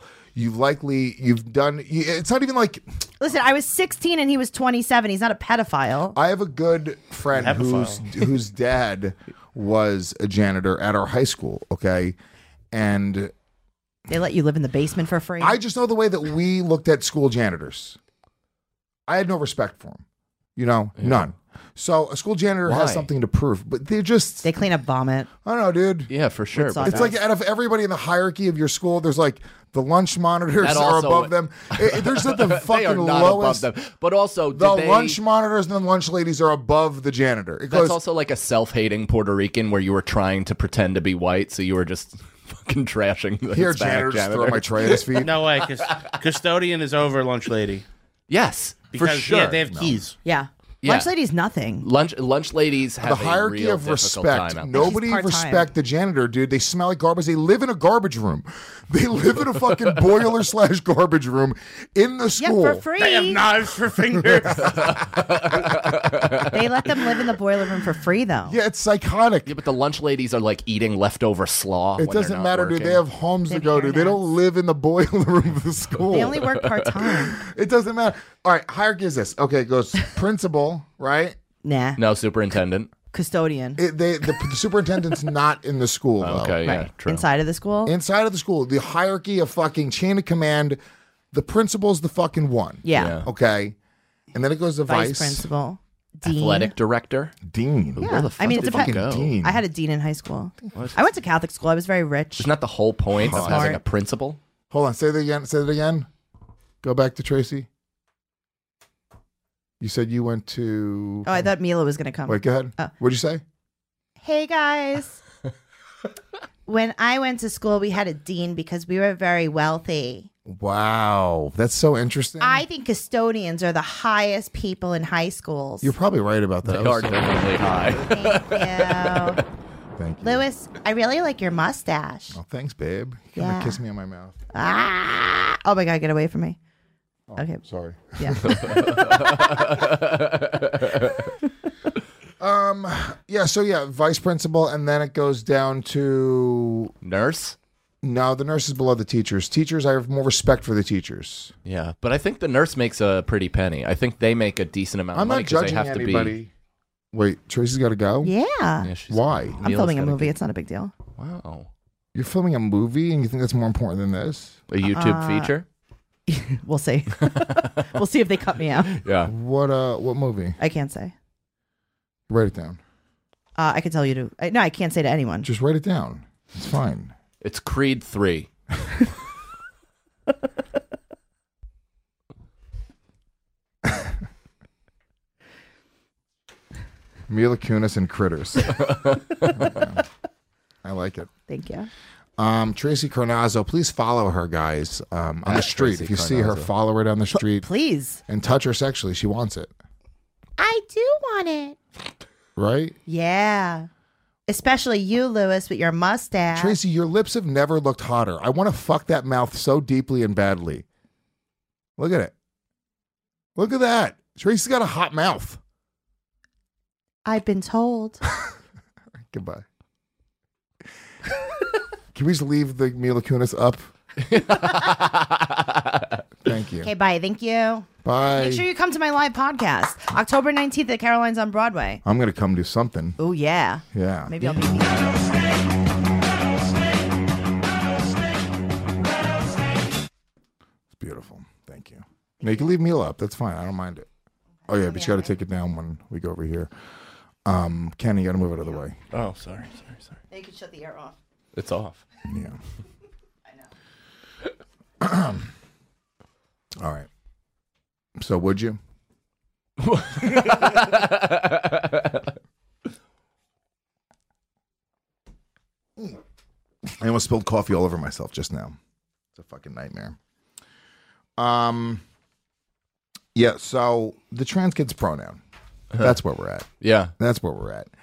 It's not even like, Listen, I was 16 and he was 27. He's not a pedophile. I have a good friend whose dad was a janitor at our high school, okay? And They let you live in the basement for free. I just know the way that we looked at school janitors. I had no respect for them. None. So a school janitor Why? has something to prove, but They clean up vomit. I don't know, dude. Yeah, for sure. With but It's like out of everybody in the hierarchy of your school, there's like the lunch monitors That are also- above them. There's like the they fucking are not lowest. above them. But also, The did they, lunch monitors and the lunch ladies are above the janitor. It that's goes, also like a self-hating Puerto Rican where you were trying to pretend to be white, so you were just fucking trashing the here, Hispanic janitor, just throw my tray at his feet. No way. Custodian is over lunch lady. Yes, Because for sure. yeah, they have keys. Yeah. Yeah. Lunch lady's nothing. Lunch ladies have The a hierarchy real of difficult respect. time out there. Nobody She's part-time. respect the janitor, dude. They smell like garbage. They live in a garbage room. They live in a fucking boiler/garbage room in the Yeah, school. for free. They have knives for fingers. They let them live in the boiler room for free, though. Yeah, it's psychotic. Yeah, but the lunch ladies are like eating leftover slaw. It when they're doesn't not matter, dude. working. They have homes They to have go to. They hairnets. don't live in the boiler room of the school. They only work part-time. It doesn't matter. All right, hierarchy is this. Okay, it goes principal, right? Nah. No superintendent. Custodian. The superintendent's not in the school, though. Okay, yeah, Right. true. Inside of the school? Inside of the school, the hierarchy of fucking chain of command, the principal's the fucking one. Yeah. Okay. And then it goes to Vice principal. Dean. Athletic director. Dean. Yeah. Where the fuck I mean, did it's a he pet- go? Dean. I had a dean in high school. I went to Catholic school. I was very rich. Isn't that the whole point of Smart. having a principal? Hold on. Say that again. Say that again. Go back to Tracy. You said you went to. Oh, I thought Mila was going to come. Wait, go ahead. Oh. What'd you say? Hey, guys. When I went to school, we had a dean because we were very wealthy. Wow. That's so interesting. I think custodians are the highest people in high schools. You're probably right about that. They are definitely high. Thank you. Thank you. Lewis, I really like your mustache. Oh, thanks, babe. Come Yeah. here, kiss me on my mouth. Ah! Oh my God, get away from me. Oh, Okay. Sorry. Yeah. Vice principal, and then it goes down to Nurse? no, the nurse is below the teachers. Teachers, I have more respect for the teachers. Yeah, but I think the nurse makes a pretty penny. I think they make a decent amount of I'm money not because they judging have to anybody. Wait, Tracy's got to go. Yeah. be. Yeah, she's- Why? I'm Mila's filming a gotta movie. go. It's not a big deal. Wow. You're filming a movie, and you think that's more important than this? A YouTube feature? We'll see. We'll see if they cut me out. Yeah. What movie? I can't say. Write it down. I can tell you to. No, I can't say to anyone. Just write it down. It's fine. It's Creed 3. Mila Kunis and Critters. I like it. Thank you. Tracy Carnazzo, please follow her, guys, on the At street. Tracy If you see her, Carnazzo. follow her down the street Please. and touch her sexually. She wants it, I do want it. right? Yeah. Especially you, Lewis, with your mustache. Tracy, your lips have never looked hotter. I want to fuck that mouth so deeply and badly. Look at it. Look at that. Tracy's got a hot mouth. I've been told. Goodbye. Can we just leave the Mila Kunis up? Thank you. Okay, bye. Thank you. Bye. Make sure you come to my live podcast, October 19th at Caroline's on Broadway. I'm going to come do something. Oh, yeah. Yeah. Maybe I'll be Mila. It's beautiful. Thank you. No, you can leave Mila up. That's fine. I don't mind it. Oh, yeah, but you got to take it down when we go over here. Kenny, you got to move it out of the way. Oh, sorry. You can shut the air off. It's off. Yeah. I know. All right. So would you? All I almost spilled coffee all over myself just now. It's a fucking nightmare. Yeah, so the trans kid's pronoun. That's where we're at. Yeah. That's where we're at.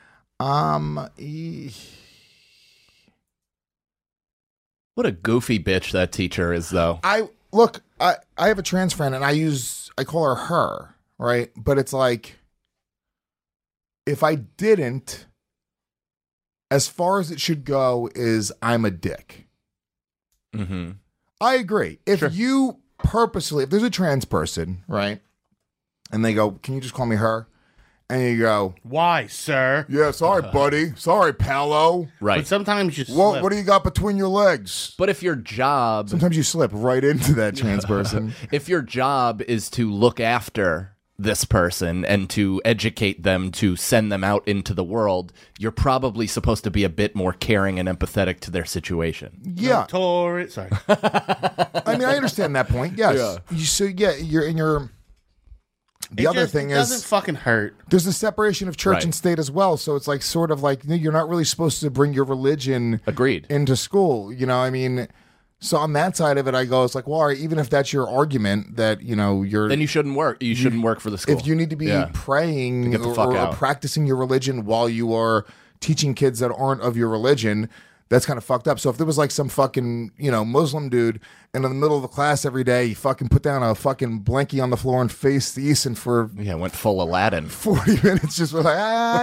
What a goofy bitch that teacher is, though. I have a trans friend, and I call her, right? But it's like, if I didn't, as far as it should go is I'm a dick. Mm-hmm. I agree. If you purposely, if there's a trans person, right, and they go, can you just call me her? And you go, why, sir? Yeah, sorry, buddy. Sorry, palo. Right. But sometimes you slip. What do you got between your legs? But if your job... Sometimes you slip right into that trans person. If your job is to look after this person and to educate them, to send them out into the world, you're probably supposed to be a bit more caring and empathetic to their situation. Yeah. Sorry. I mean, I understand that point. Yes. Yeah. You're in your... The other thing is, doesn't fucking hurt. There's the separation of church and state as well. So it's like sort of like you're not really supposed to bring your religion into school. You know, I mean, so on that side of it, I go, it's like, well, all right, even if that's your argument that, you know, then you shouldn't work. You shouldn't work for the school. If you need to be praying get the fuck or out. practicing your religion while you are teaching kids that aren't of your religion, that's kind of fucked up. So if there was like some fucking, you know, Muslim dude and in the middle of the class every day, he fucking put down a fucking blankie on the floor and faced the east and for... Yeah, went full Aladdin. 40 minutes just was like...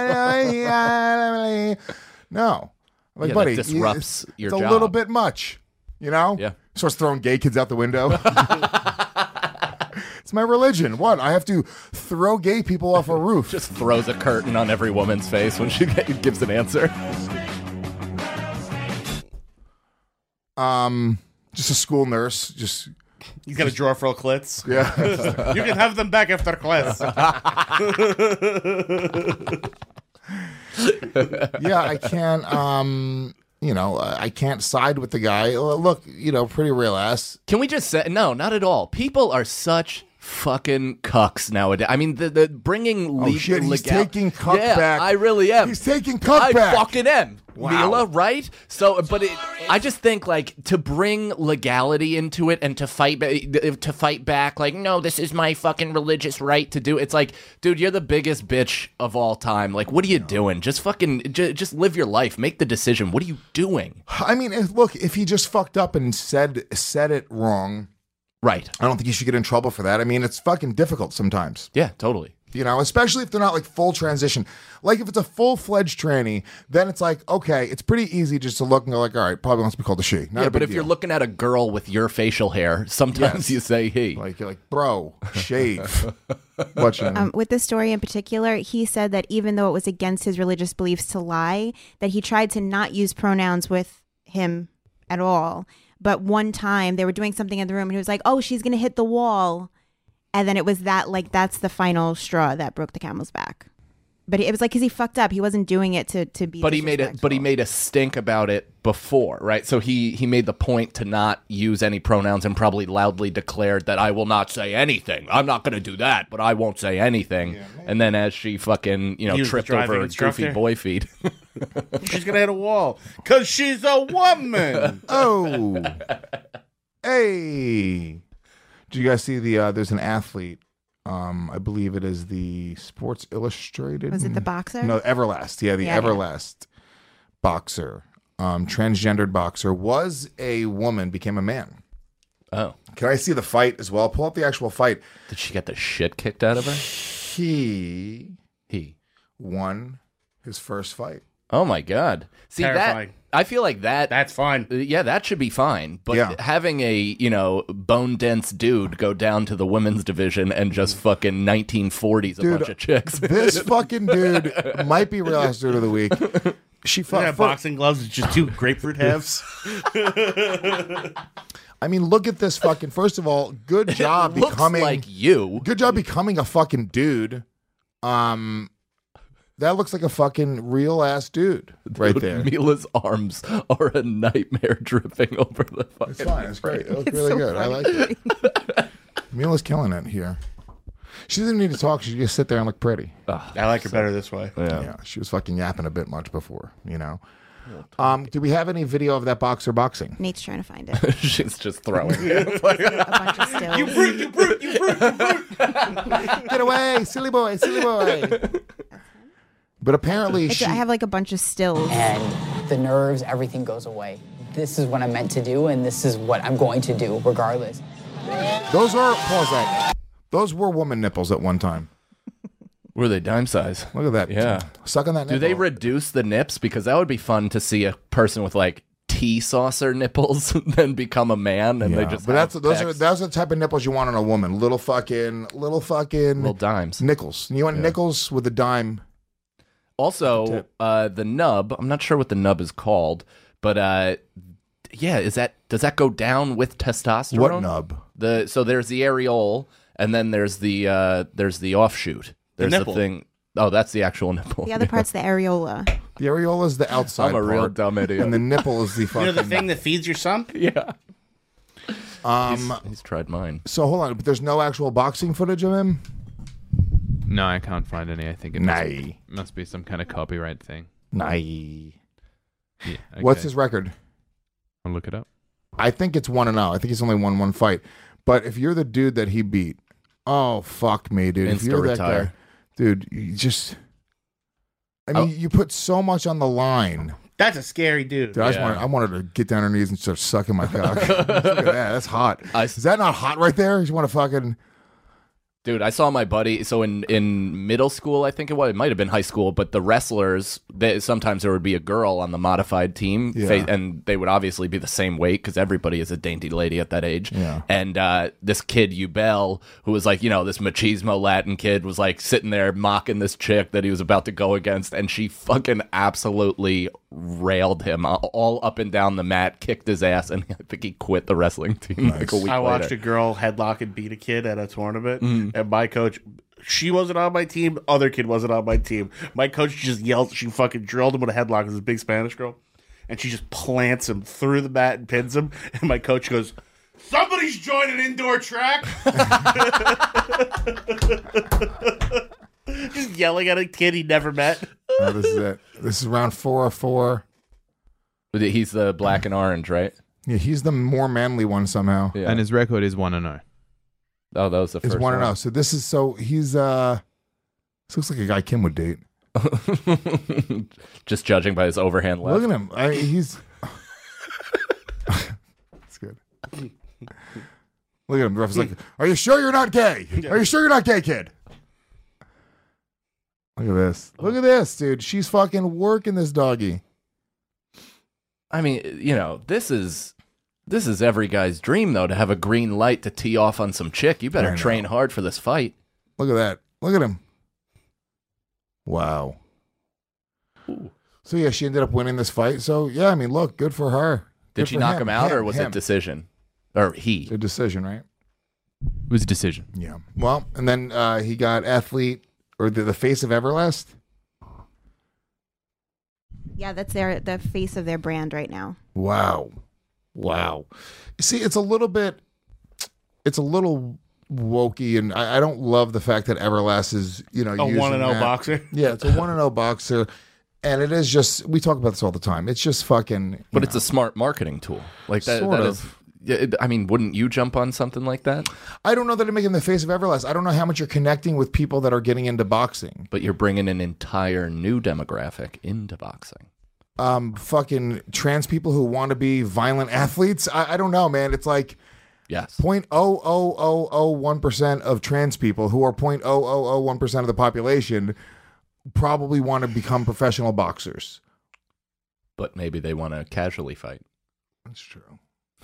No. Like, Yeah, buddy, that disrupts your it's job. a little bit much, you know? Yeah. Starts throwing gay kids out the window. It's my religion. What? I have to throw gay people off a roof. Just throws a curtain on every woman's face when she gives an answer. Just a school nurse. Just you got a drawer full of clits. Yeah, you can have them back after class. Yeah, I can't. You know, I can't side with the guy. Look, you know, pretty real ass. Can we just say no? Not at all. People are such fucking cucks nowadays. I mean, the bringing Oh shit, he's taking cuck back. I really am. He's taking cuck I back. fucking am. Wow. Mila, right? So, but I just think like to bring legality into it and to fight back. Like, no, this is my fucking religious right to do. It's like, dude, you're the biggest bitch of all time. Like, what are you doing? Just fucking, just live your life. Make the decision. What are you doing? I mean, look, if he just fucked up and said it wrong, right? I don't think he should get in trouble for that. I mean, it's fucking difficult sometimes. Yeah, totally. You know, especially if they're not like full transition. Like if it's a full-fledged tranny, then it's like, okay, it's pretty easy just to look and go like, all right, probably wants to be called a she. Not a big but if deal. you're looking at a girl with your facial hair, sometimes you say he. Like you're like, bro, shave. What, Shannon? With this story in particular, he said that even though it was against his religious beliefs to lie, that he tried to not use pronouns with him at all. But one time they were doing something in the room and he was like, oh, she's going to hit the wall. And then it was that, like, that's the final straw that broke the camel's back. But it was like, because he fucked up. He wasn't doing it to be But he made a stink about it before, right? So he made the point to not use any pronouns and probably loudly declared that I will not say anything. I'm not going to do that, but I won't say anything. Yeah, and then as she fucking, tripped over goofy boy feet. She's going to hit a wall because she's a woman. Oh. Hey. Did you guys see there's an athlete, I believe it is the Sports Illustrated. Was it the boxer? No, Everlast. Yeah, the Everlast boxer, transgendered boxer, was a woman, became a man. Oh. Can I see the fight as well? Pull up the actual fight. Did she get the shit kicked out of her? He won his first fight. Oh my God. See, terrifying. That I feel like that's fine. Yeah, that should be fine. But having a, bone dense dude go down to the women's division and just fucking 1940s a bunch of chicks. This fucking dude might be real ass dude of the week. She fucked boxing gloves with just two grapefruit halves. I mean, look at this fucking. First of all, good job becoming like you. Good job becoming a fucking dude. That looks like a fucking real ass dude right there. Mila's arms are a nightmare dripping over the fucking. It's fine. It's great. It looks really good. I like it. Mila's killing it here. She doesn't need to talk. She can just sit there and look pretty. I like her better this way. Yeah. She was fucking yapping a bit much before, Do we have any video of that boxer boxing? Nate's trying to find it. She's just throwing. A bunch of stills. You brute! Get away, silly boy, silly boy. But apparently I have like a bunch of stills. And the nerves, everything goes away. This is what I'm meant to do, and this is what I'm going to do regardless. Those are, pause that. Those were woman nipples at one time. Were they dime size? Look at that. Yeah. Suck on that nipple. Do they reduce the nips? Because that would be fun to see a person with like tea saucer nipples then become a man and they just. But those are the type of nipples you want on a woman. Little dimes. Nickels. You want nickels with a dime. Also, the nub. I'm not sure what the nub is called, but does that go down with testosterone? What nub? So there's the areole, and then there's the offshoot. There's the thing. Oh, that's the actual nipple. The other part's the areola. The areola is the outside I'm a real part, dumb idiot. and the nipple is the fucking. You know the thing that feeds your son? Yeah. He's tried mine. So hold on, but there's no actual boxing footage of him. No, I can't find any. I think it Nay. must be some kind of copyright thing. Nay. Yeah, okay. What's his record? I'll look it up. I think it's 1-0. I think he's only won one fight. But if you're the dude that he beat, oh fuck me, dude. If you're that guy, dude, you just. I mean, you put so much on the line. That's a scary dude. Dude, I wanted to get down on her knees and start sucking my cock. Look at that. That's hot. Is that not hot right there? You want to fucking. Dude, I saw my buddy. So in middle school, I think it was. It might have been high school, but the wrestlers, sometimes there would be a girl on the modified team, and they would obviously be the same weight because everybody is a dainty lady at that age. Yeah. And this kid, Ubel, who was like, this machismo Latin kid, was like sitting there mocking this chick that he was about to go against, and she fucking absolutely railed him all up and down the mat, kicked his ass, and I think he quit the wrestling team like a week later. I watched a girl headlock and beat a kid at a tournament, and my coach, she wasn't on my team, other kid wasn't on my team. My coach just yelled, she fucking drilled him with a headlock, this big Spanish girl, and she just plants him through the mat and pins him, and my coach goes, "Somebody's joining indoor track." Just yelling at a kid he never met. Oh, this is it. This is round 4 of 4. He's the black and orange, right? Yeah, he's the more manly one somehow. Yeah. And his record is 1-0. Oh, that was the first It's 1-0. So this is he's this looks like a guy Kim would date. Just judging by his overhand left. Look at him. He's That's good. Look at him. The ref is like, "Are you sure you're not gay? Are you sure you're not gay, kid?" Look at this. Look at this, dude. She's fucking working this doggy. I mean, this is every guy's dream, though, to have a green light to tee off on some chick. You better train hard for this fight. Look at that. Look at him. Wow. Ooh. So, yeah, she ended up winning this fight. So, yeah, I mean, look, good for her. Did she knock him out, or was it decision? Or he? A decision, right? It was a decision. Yeah. Well, and then he got athlete, or the face of Everlast. Yeah, that's the face of their brand right now. Wow. See, it's a little wokey, and I don't love the fact that Everlast is, a 1-0 boxer. Yeah, it's a 1-0 boxer, and it is just, we talk about this all the time. It's just fucking. But it's a smart marketing tool, like that. Sort of. I mean, wouldn't you jump on something like that? I don't know that it'd make him the face of Everlast. I don't know how much you're connecting with people that are getting into boxing. But you're bringing an entire new demographic into boxing. Fucking trans people who want to be violent athletes. I don't know, man. It's like yes, 0.00001% of trans people who are 0.0001% of the population probably want to become professional boxers. But maybe they want to casually fight. That's true.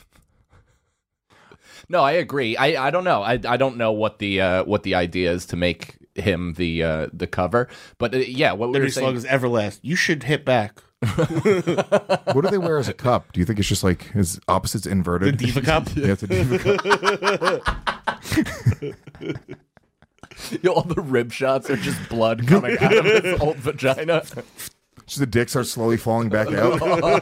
No, I agree. I don't know. I don't know what the idea is to make him the cover. But yeah, what we were saying is Everlast. You should hit back. What do they wear as a cup? Do you think it's just like his opposites inverted? The Diva Cup? Yeah, it's a Diva Cup. All the rib shots are just blood coming out of his old vagina. Just the dick starts slowly falling back out.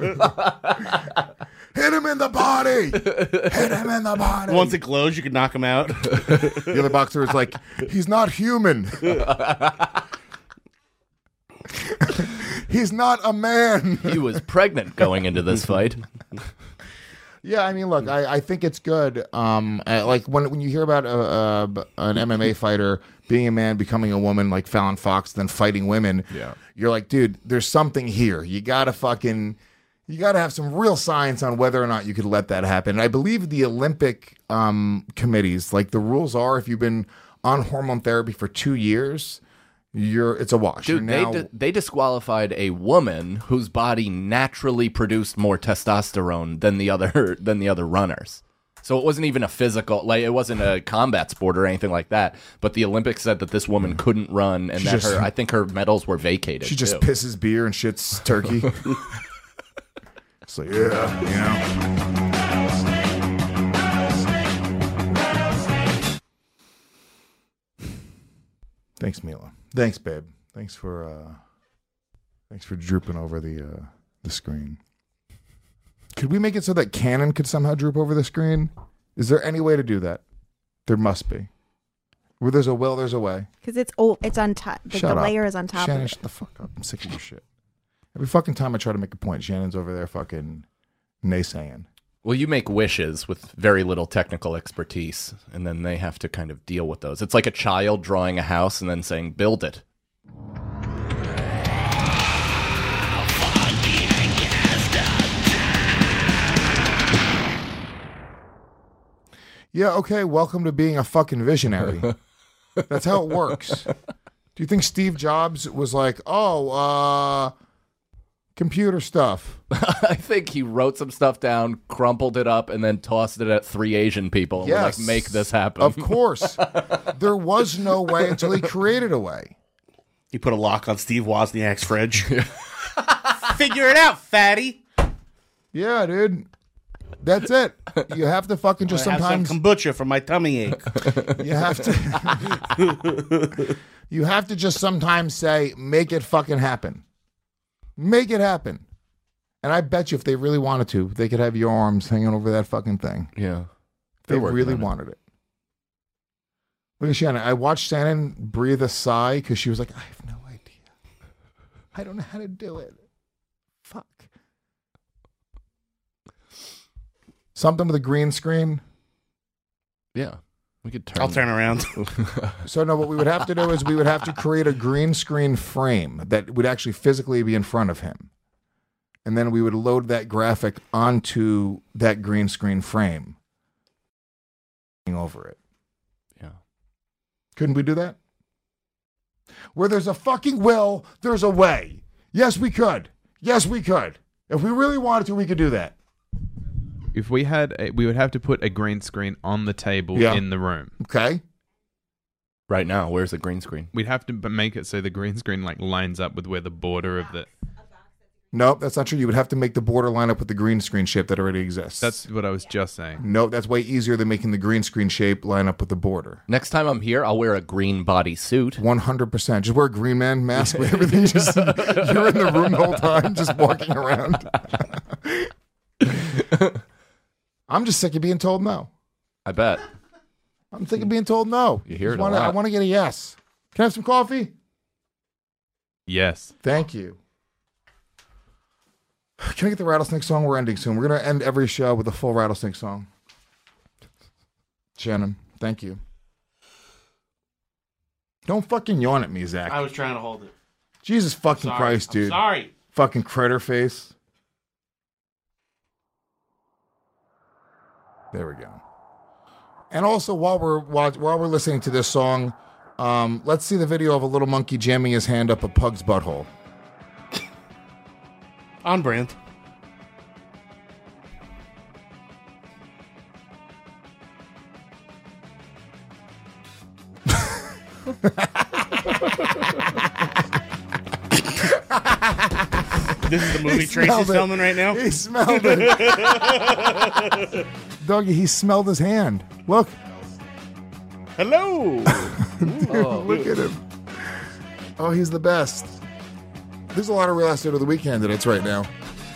Hit him in the body! Hit him in the body! Once it glows, you can knock him out. The other boxer is like, he's not human. He's not a man. He was pregnant going into this fight. Yeah, I mean, look, I think it's good. Like when you hear about an MMA fighter being a man, becoming a woman, like Fallon Fox, then fighting women, you're like, dude, there's something here. You gotta have some real science on whether or not you could let that happen. And I believe the Olympic committees, like the rules are, if you've been on hormone therapy for 2 years, it's a wash. Dude, they disqualified a woman whose body naturally produced more testosterone than the other runners. So it wasn't even a physical, like it wasn't a combat sport or anything like that. But the Olympics said that this woman couldn't run, and I think her medals were vacated. She just pisses beer and shits turkey. So yeah, you know. Thanks, Mila. Thanks, babe. Thanks for drooping over the screen. Could we make it so that Canon could somehow droop over the screen? Is there any way to do that? There must be. Where there's a will, there's a way. Because it's on top. The layer is on top. Shannon, of it. shut the fuck up. I'm sick of your shit. Every fucking time I try to make a point, Shannon's over there fucking naysaying. Well, you make wishes with very little technical expertise, and then they have to kind of deal with those. It's like a child drawing a house and then saying, build it. Yeah, okay, welcome to being a fucking visionary. That's how it works. Do you think Steve Jobs was like, computer stuff? I think he wrote some stuff down, crumpled it up, and then tossed it at 3 Asian people and was like, make this happen. Of course. There was no way until he created a way. He put a lock on Steve Wozniak's fridge. Figure it out, fatty. Yeah, dude. That's it. You have to fucking just sometimes have some kombucha for my tummy ache. You have to just sometimes say, make it fucking happen. Make it happen. And I bet you if they really wanted to, they could have your arms hanging over that fucking thing. Yeah. If they really wanted it. Look at Shannon. I watched Shannon breathe a sigh because she was like, I have no idea. I don't know how to do it. Fuck. Something with a green screen? Yeah. We could turn. I'll turn around. So no, what we would have to do is we would have to create a green screen frame that would actually physically be in front of him. And then we would load that graphic onto that green screen frame. Over it. Yeah. Couldn't we do that? Where there's a fucking will, there's a way. Yes, we could. Yes, we could. If we really wanted to, we could do that. If we had, we would have to put a green screen on the table in the room. Okay. Right now, where's the green screen? We'd have to make it so the green screen like lines up with where the border of the. Nope, that's not true. You would have to make the border line up with the green screen shape that already exists. That's what I was just saying. Nope, that's way easier than making the green screen shape line up with the border. Next time I'm here, I'll wear a green body suit. 100%. Just wear a green man mask with everything. You're in the room the whole time, just walking around. I'm just sick of being told no. I bet. I'm sick of being told no. You hear it a I lot. want to get a yes. Can I have some coffee? Yes. Thank you. Can I get the Rattlesnake song? We're ending soon. We're going to end every show with a full Rattlesnake song. Shannon, thank you. Don't fucking yawn at me, Zach. I was trying to hold it. Jesus fucking Christ, dude. Sorry. Fucking critter face. There we go. And also, while we're listening to this song, let's see the video of a little monkey jamming his hand up a pug's butthole. On brand. This is the movie Tracy's filming right now? He smelled it. Doggy, he smelled his hand. Look. Hello. Dude, look at him. Oh, he's the best. There's a lot of Real Estate of the Week candidates right now.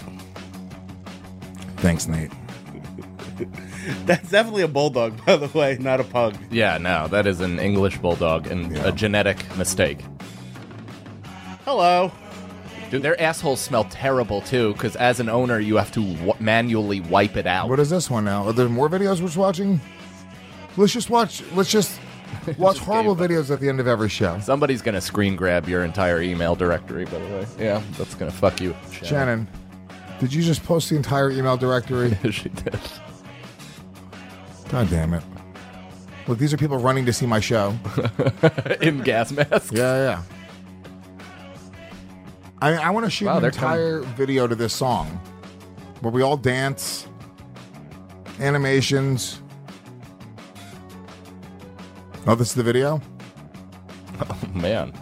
Thanks, Nate. That's definitely a bulldog, by the way, not a pug. Yeah, no, that is an English bulldog and a genetic mistake. Hello. Dude, their assholes smell terrible, too, because as an owner, you have to manually wipe it out. What is this one now? Are there more videos we're watching? Let's just watch horrible videos at the end of every show. Somebody's going to screen grab your entire email directory, by the way. Yeah, that's going to fuck you. Shannon, did you just post the entire email directory? She did. God damn it. Look, these are people running to see my show. In gas masks? Yeah. I want to shoot an entire video to this song where we all dance, animations. Oh, this is the video? Oh, man.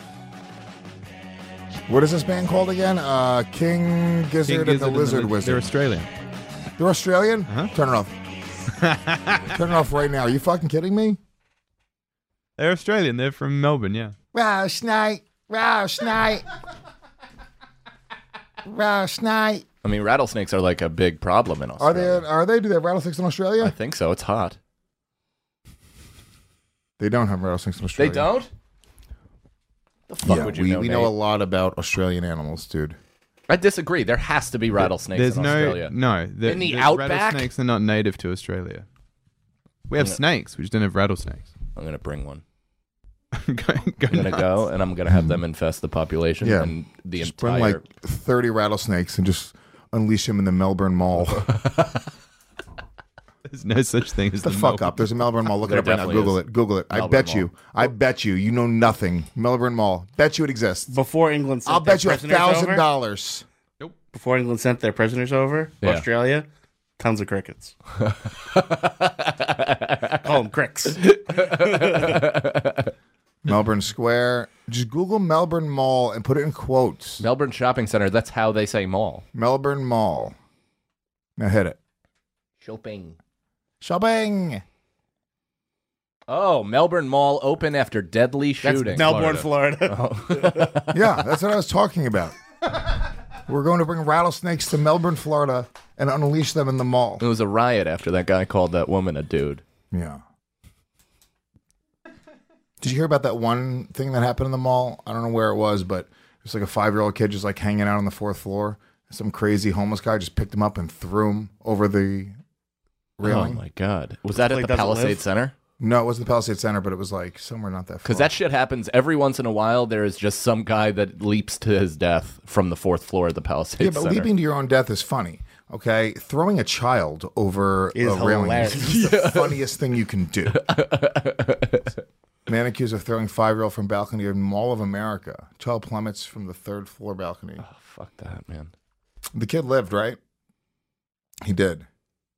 What is this band called again? King Gizzard and the Lizard Wizard. They're Australian. They're Australian? Uh-huh. Turn it off. Turn it off right now. Are you fucking kidding me? They're Australian. They're from Melbourne, yeah. Rouse night. I mean, rattlesnakes are like a big problem in Australia. Are they? Do they have rattlesnakes in Australia? I think so. It's hot. They don't have rattlesnakes in Australia. They don't? The fuck would you know, we Nate? know a lot about Australian animals, dude. I disagree. There has to be rattlesnakes in Australia. In the outback? Rattlesnakes are not native to Australia. We have snakes. We just don't have rattlesnakes. I'm going to bring one. I'm going to go, and I'm going to have them infest the population and the just entire... bring like 30 rattlesnakes and just unleash them in the Melbourne Mall. There's no such thing as the fuck up. There's a Melbourne Mall. Look it up right now. Google it. I bet you. I bet you. You know nothing. Melbourne Mall. Bet you it exists. Before England sent I'll their bet you prisoners over? $1,000. Nope. Before England sent their prisoners over, Australia, tons of crickets. Call them cricks. Melbourne Square. Just Google Melbourne Mall and put it in quotes. Melbourne Shopping Center. That's how they say mall. Melbourne Mall. Now hit it. Shopping. Oh, Melbourne Mall open after deadly shooting. That's Melbourne, Florida. Oh. Yeah, that's what I was talking about. We're going to bring rattlesnakes to Melbourne, Florida, and unleash them in the mall. It was a riot after that guy called that woman a dude. Yeah. Did you hear about that one thing that happened in the mall? I don't know where it was, but it was like a 5-year-old kid just like hanging out on the 4th floor. Some crazy homeless guy just picked him up and threw him over the railing. Oh my God. Was that at the Palisade Center? No, it wasn't the Palisade Center, but it was like somewhere not that far. Because that shit happens every once in a while. There is just some guy that leaps to his death from the 4th floor of the Palisade Yeah, but Center. leaping to your own death is funny. Okay, throwing a child over Is a railing hilarious. is the funniest thing you can do. Man accused of throwing 5-year-old from balcony of Mall of America. Child plummets from the 3rd floor balcony. Oh, fuck that, man. The kid lived, right? He did.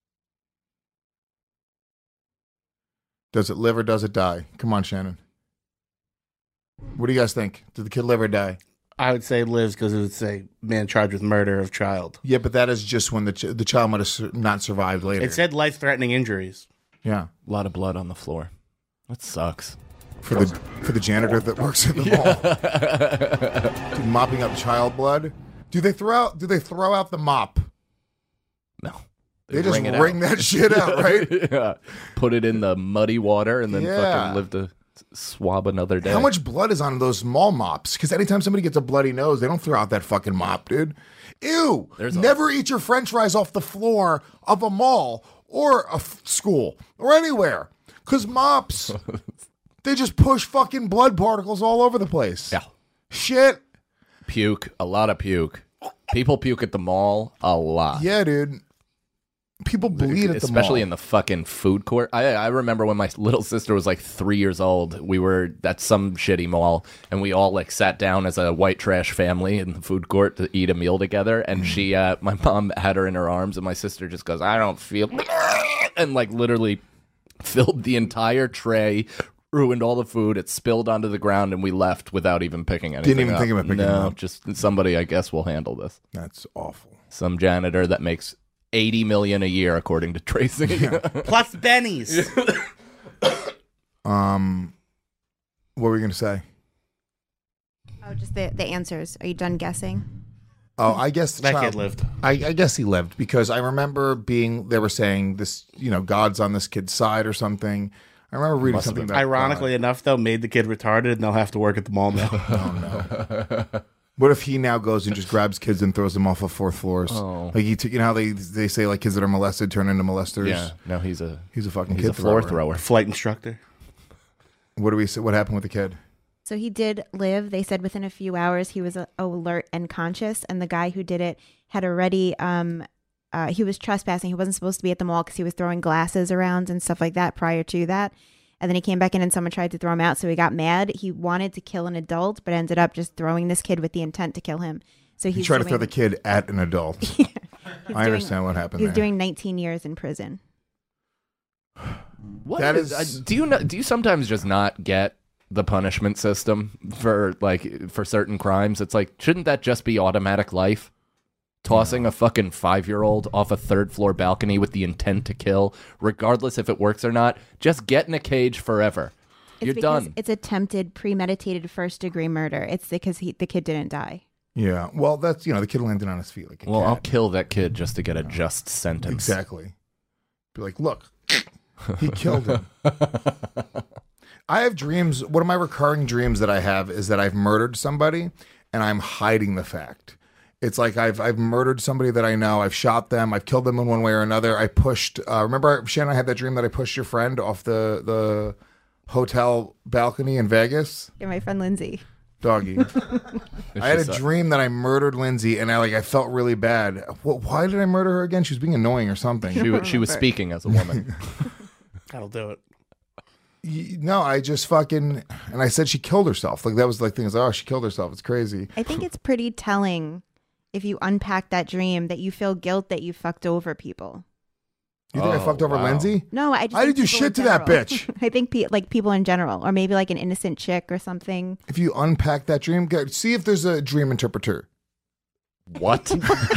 Does it live or does it die? Come on, Shannon. What do you guys think? Did the kid live or die? I would say lives because it would say man charged with murder of child. Yeah, but that is just when the child might have not survived later. It said life-threatening injuries. Yeah. A lot of blood on the floor. That sucks. For the janitor that works at the mall. Dude, mopping up child blood. Do they throw out the mop? No. They just wring that shit out, right? Yeah. Put it in the muddy water and then fucking live to swab another day. How much blood is on those mall mops? Because anytime somebody gets a bloody nose, they don't throw out that fucking mop, dude. Ew. Never eat your french fries off the floor of a mall or a school or anywhere. Because mops, they just push fucking blood particles all over the place. Yeah. Shit. Puke. A lot of puke. People puke at the mall a lot. Yeah, dude. People bleed at the mall. Especially in the fucking food court. I remember when my little sister was like 3 years old, we were at some shitty mall, and we all like sat down as a white trash family in the food court to eat a meal together, and she, my mom had her in her arms, and my sister just goes, I don't feel... and like literally filled the entire tray, ruined all the food, it spilled onto the ground, and we left without even picking anything Didn't even up. think about picking it up. Just somebody, I guess, will handle this. That's awful. Some janitor that makes $80 million a year, according to Tracy. Plus bennies. What were you going to say? Oh, just the answers. Are you done guessing? Oh, I guess That kid lived. I guess he lived because I remember they were saying this, God's on this kid's side or something. I remember reading something about Ironically enough, though, made the kid retarded and they'll have to work at the mall now. Oh, no. What if he now goes and just grabs kids and throws them off of 4th floors? Oh. Like you know how they say like kids that are molested turn into molesters. Yeah. No, he's a fucking he's kid a floor thrower. thrower. Flight instructor. What do we say? What happened with the kid? So he did live. They said within a few hours he was alert and conscious, and the guy who did it had already. He was trespassing. He wasn't supposed to be at the mall because he was throwing glasses around and stuff like that prior to that. And then he came back in and someone tried to throw him out, so he got mad. He wanted to kill an adult, but ended up just throwing this kid with the intent to kill him. So He tried to throw the kid at an adult. I understand what happened He's there. doing 19 years in prison. What That is? is- Do you sometimes just not get the punishment system for certain crimes? It's like, shouldn't that just be automatic life? Tossing a fucking 5-year-old off a 3rd floor balcony with the intent to kill, regardless if it works or not, just get in a cage forever. You're because done. It's attempted premeditated first-degree murder. It's because the kid didn't die. Yeah. Well, that's the kid landed on his feet like a Well, cat. I'll kill that kid just to get a just sentence. Exactly. Be like, look, he killed him. I have dreams. One of my recurring dreams that I have is that I've murdered somebody and I'm hiding the fact. It's like I've murdered somebody that I know. I've shot them. I've killed them in one way or another. I pushed. Remember, Shannon, I had that dream that I pushed your friend off the hotel balcony in Vegas. You're my friend Lindsay. Doggy. I had a dream that I murdered Lindsay, and I felt really bad. Why did I murder her again? She was being annoying or something. She was speaking as a woman. That'll do it. No, I just fucking and I said she killed herself. Like that was like things. Oh, she killed herself. It's crazy. I think it's pretty telling if you unpack that dream that you feel guilt that you fucked over people. You think I fucked over Lindsay? No, I didn't do shit to that bitch. I think people in general, or maybe like an innocent chick or something. If you unpack that dream, see if there's a dream interpreter. What?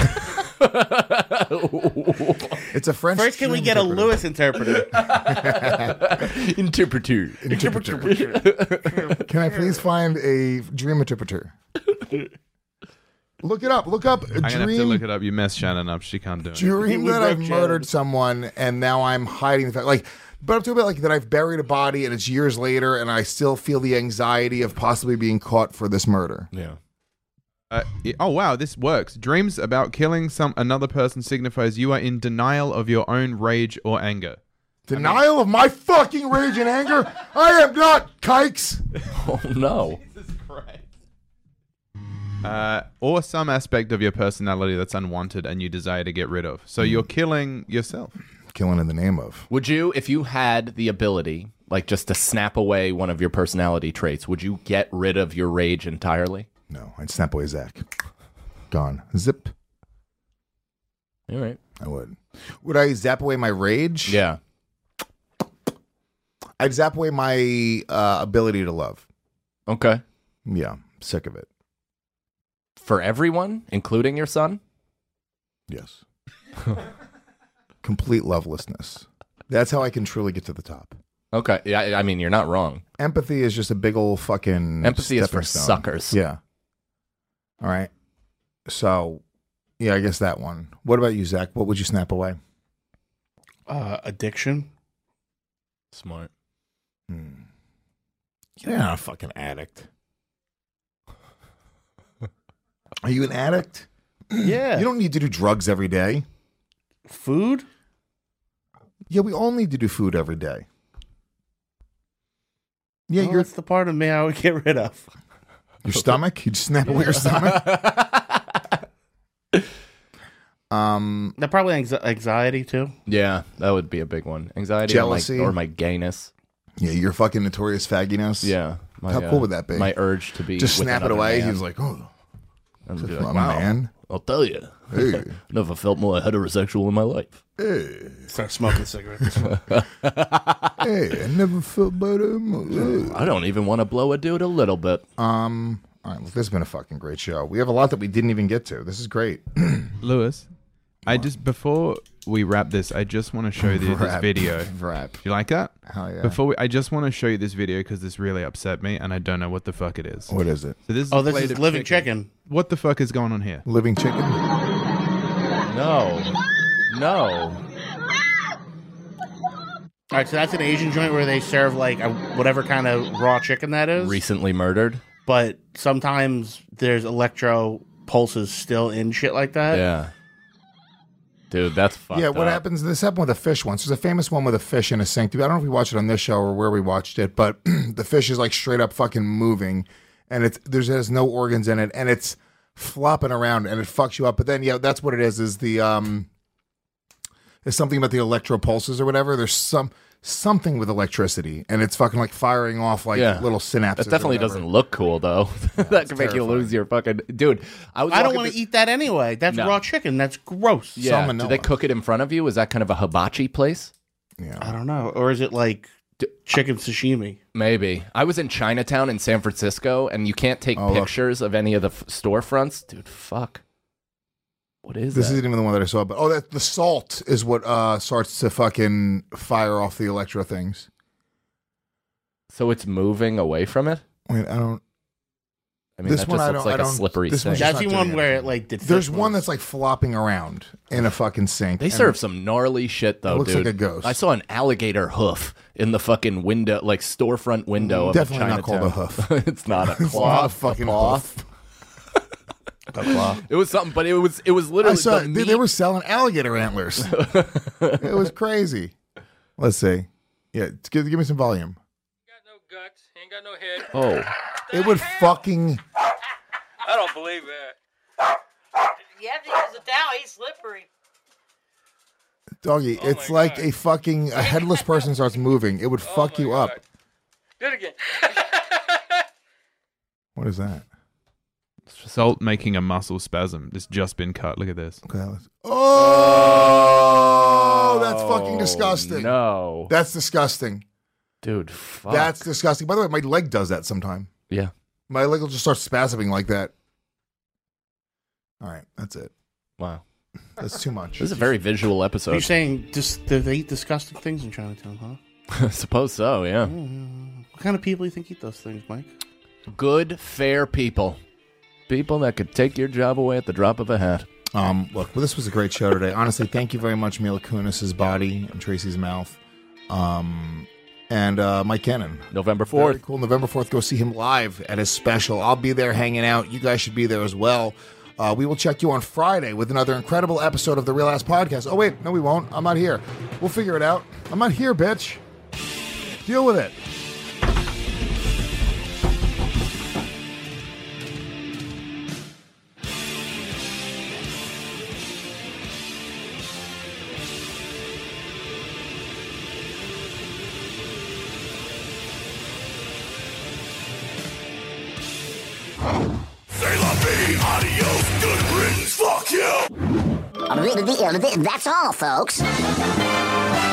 It's a French. First, can we get a Lewis interpreter? Interpreter. Can I please find a dream interpreter? Look it up. Look up. I'm gonna have to look it up. You messed Shannon up. She can't do it. Dream that I've murdered someone and now I'm hiding the fact. But I'm talking about that I've buried a body and it's years later and I still feel the anxiety of possibly being caught for this murder. Yeah. Oh wow, this works. Dreams about killing another person signifies you are in denial of your own rage or anger. Denial of my fucking rage and anger? I am not, kikes. Oh no. Or some aspect of your personality that's unwanted and you desire to get rid of. So you're killing yourself. Killing in the name of. Would you, if you had the ability, just to snap away one of your personality traits, would you get rid of your rage entirely? No, I'd snap away Zach. Gone. Zip. All right. I would. Would I zap away my rage? Yeah. I'd zap away my ability to love. Okay. Yeah, sick of it. For everyone, including your son? Yes. Complete lovelessness. That's how I can truly get to the top. Okay. Yeah, I mean, you're not wrong. Empathy is just a big old fucking Empathy is for stepping stone. suckers. Yeah. All right. So, yeah, I guess that one. What about you, Zach? What would you snap away? Addiction. Smart. You're not a fucking addict. Are you an addict? Yeah. You don't need to do drugs every day. Food? Yeah, we all need to do food every day. Yeah, Well, that's the part of me I would get rid of. Your stomach? You'd snap away your stomach? That probably anxiety too. Yeah, that would be a big one. Anxiety, Jealousy. or my gayness. Yeah, your fucking notorious fagginess. Yeah. How cool would that be? My urge to be just with snap it another away. man. He was like, oh, And be I'm like, a wow, man. I'll tell you. Hey. Never felt more heterosexual in my life. Hey. Start smoking cigarettes. Hey, I never felt better. I don't even want to blow a dude a little bit. All right, well, this has been a fucking great show. We have a lot that we didn't even get to. This is great. Lewis, before we wrap this, I just want to show you this video. Wrap. You like that? Hell yeah. I just want to show you this video because this really upset me and I don't know what the fuck it is. What is it? So this is Oh, a this plate is of living chicken. What the fuck is going on here? Living chicken? No. All right, so that's an Asian joint where they serve whatever kind of raw chicken that is. Recently murdered. but sometimes there's electro pulses still in shit like that. Yeah. Dude, that's fucked Yeah, up. what happens? This happened with a fish once. There's a famous one with a fish in a sink. I don't know if we watched it on this show or where we watched it, but the fish is like straight up fucking moving, and there's no organs in it, and it's flopping around, and it fucks you up. But then, yeah, that's what it is. Is the there's something about the electro pulses or whatever. There's something with electricity, and it's fucking like firing off like little synapses. That definitely doesn't look cool, though. That could make you lose your fucking... Dude, I don't want to eat that anyway. That's raw chicken. That's gross. Yeah. Do they cook it in front of you? Is that kind of a hibachi place? Yeah. I don't know. Or is it like chicken sashimi? Maybe. I was in Chinatown in San Francisco, and you can't take pictures of any of the storefronts. Dude, fuck. What is this? That? Isn't even the one that I saw, but the salt is what starts to fucking fire off the electro things. So it's moving away from it? Wait, I don't. I mean, this that one just I looks don't. like I a don't. slippery This thing. That's the one where it like did. There's one that's like flopping around in a fucking sink. They serve some gnarly shit though, it looks dude. like a ghost. I saw an alligator hoof in the fucking window, like storefront window of Definitely not Chinatown. called a hoof. It's not a claw. It's not a fucking hoof. It was something, but it was literally. I saw the they were selling alligator antlers. It was crazy. Let's see. Yeah, give me some volume. Ain't got no head. Oh, it would fucking. I don't believe that. You have to use a towel. He's slippery. Doggy, it's like a headless person starts moving. It would fuck you up. Do it again. What is that? Salt making a muscle spasm. It's just been cut. Look at this. Okay. Oh, that's fucking disgusting. No. That's disgusting. Dude, fuck. That's disgusting. By the way, my leg does that sometime. Yeah. My leg will just start spasming like that. All right, that's it. Wow. That's too much. This is a very visual episode. You're saying they eat disgusting things in Chinatown, huh? I suppose so, yeah. What kind of people do you think eat those things, Mike? Good, fair people. People that could take your job away at the drop of a hat. Look, well, this was a great show today. Honestly, thank you very much, Mila Kunis's body and Tracy's mouth. And Mike Cannon. November 4th. Very cool. November 4th, go see him live at his special. I'll be there hanging out. You guys should be there as well. We will check you on Friday with another incredible episode of the Real Ass Podcast. Oh, wait. No, we won't. I'm not here. We'll figure it out. I'm not here, bitch. Deal with it. Adios, good riddance, fuck you! That's all, folks.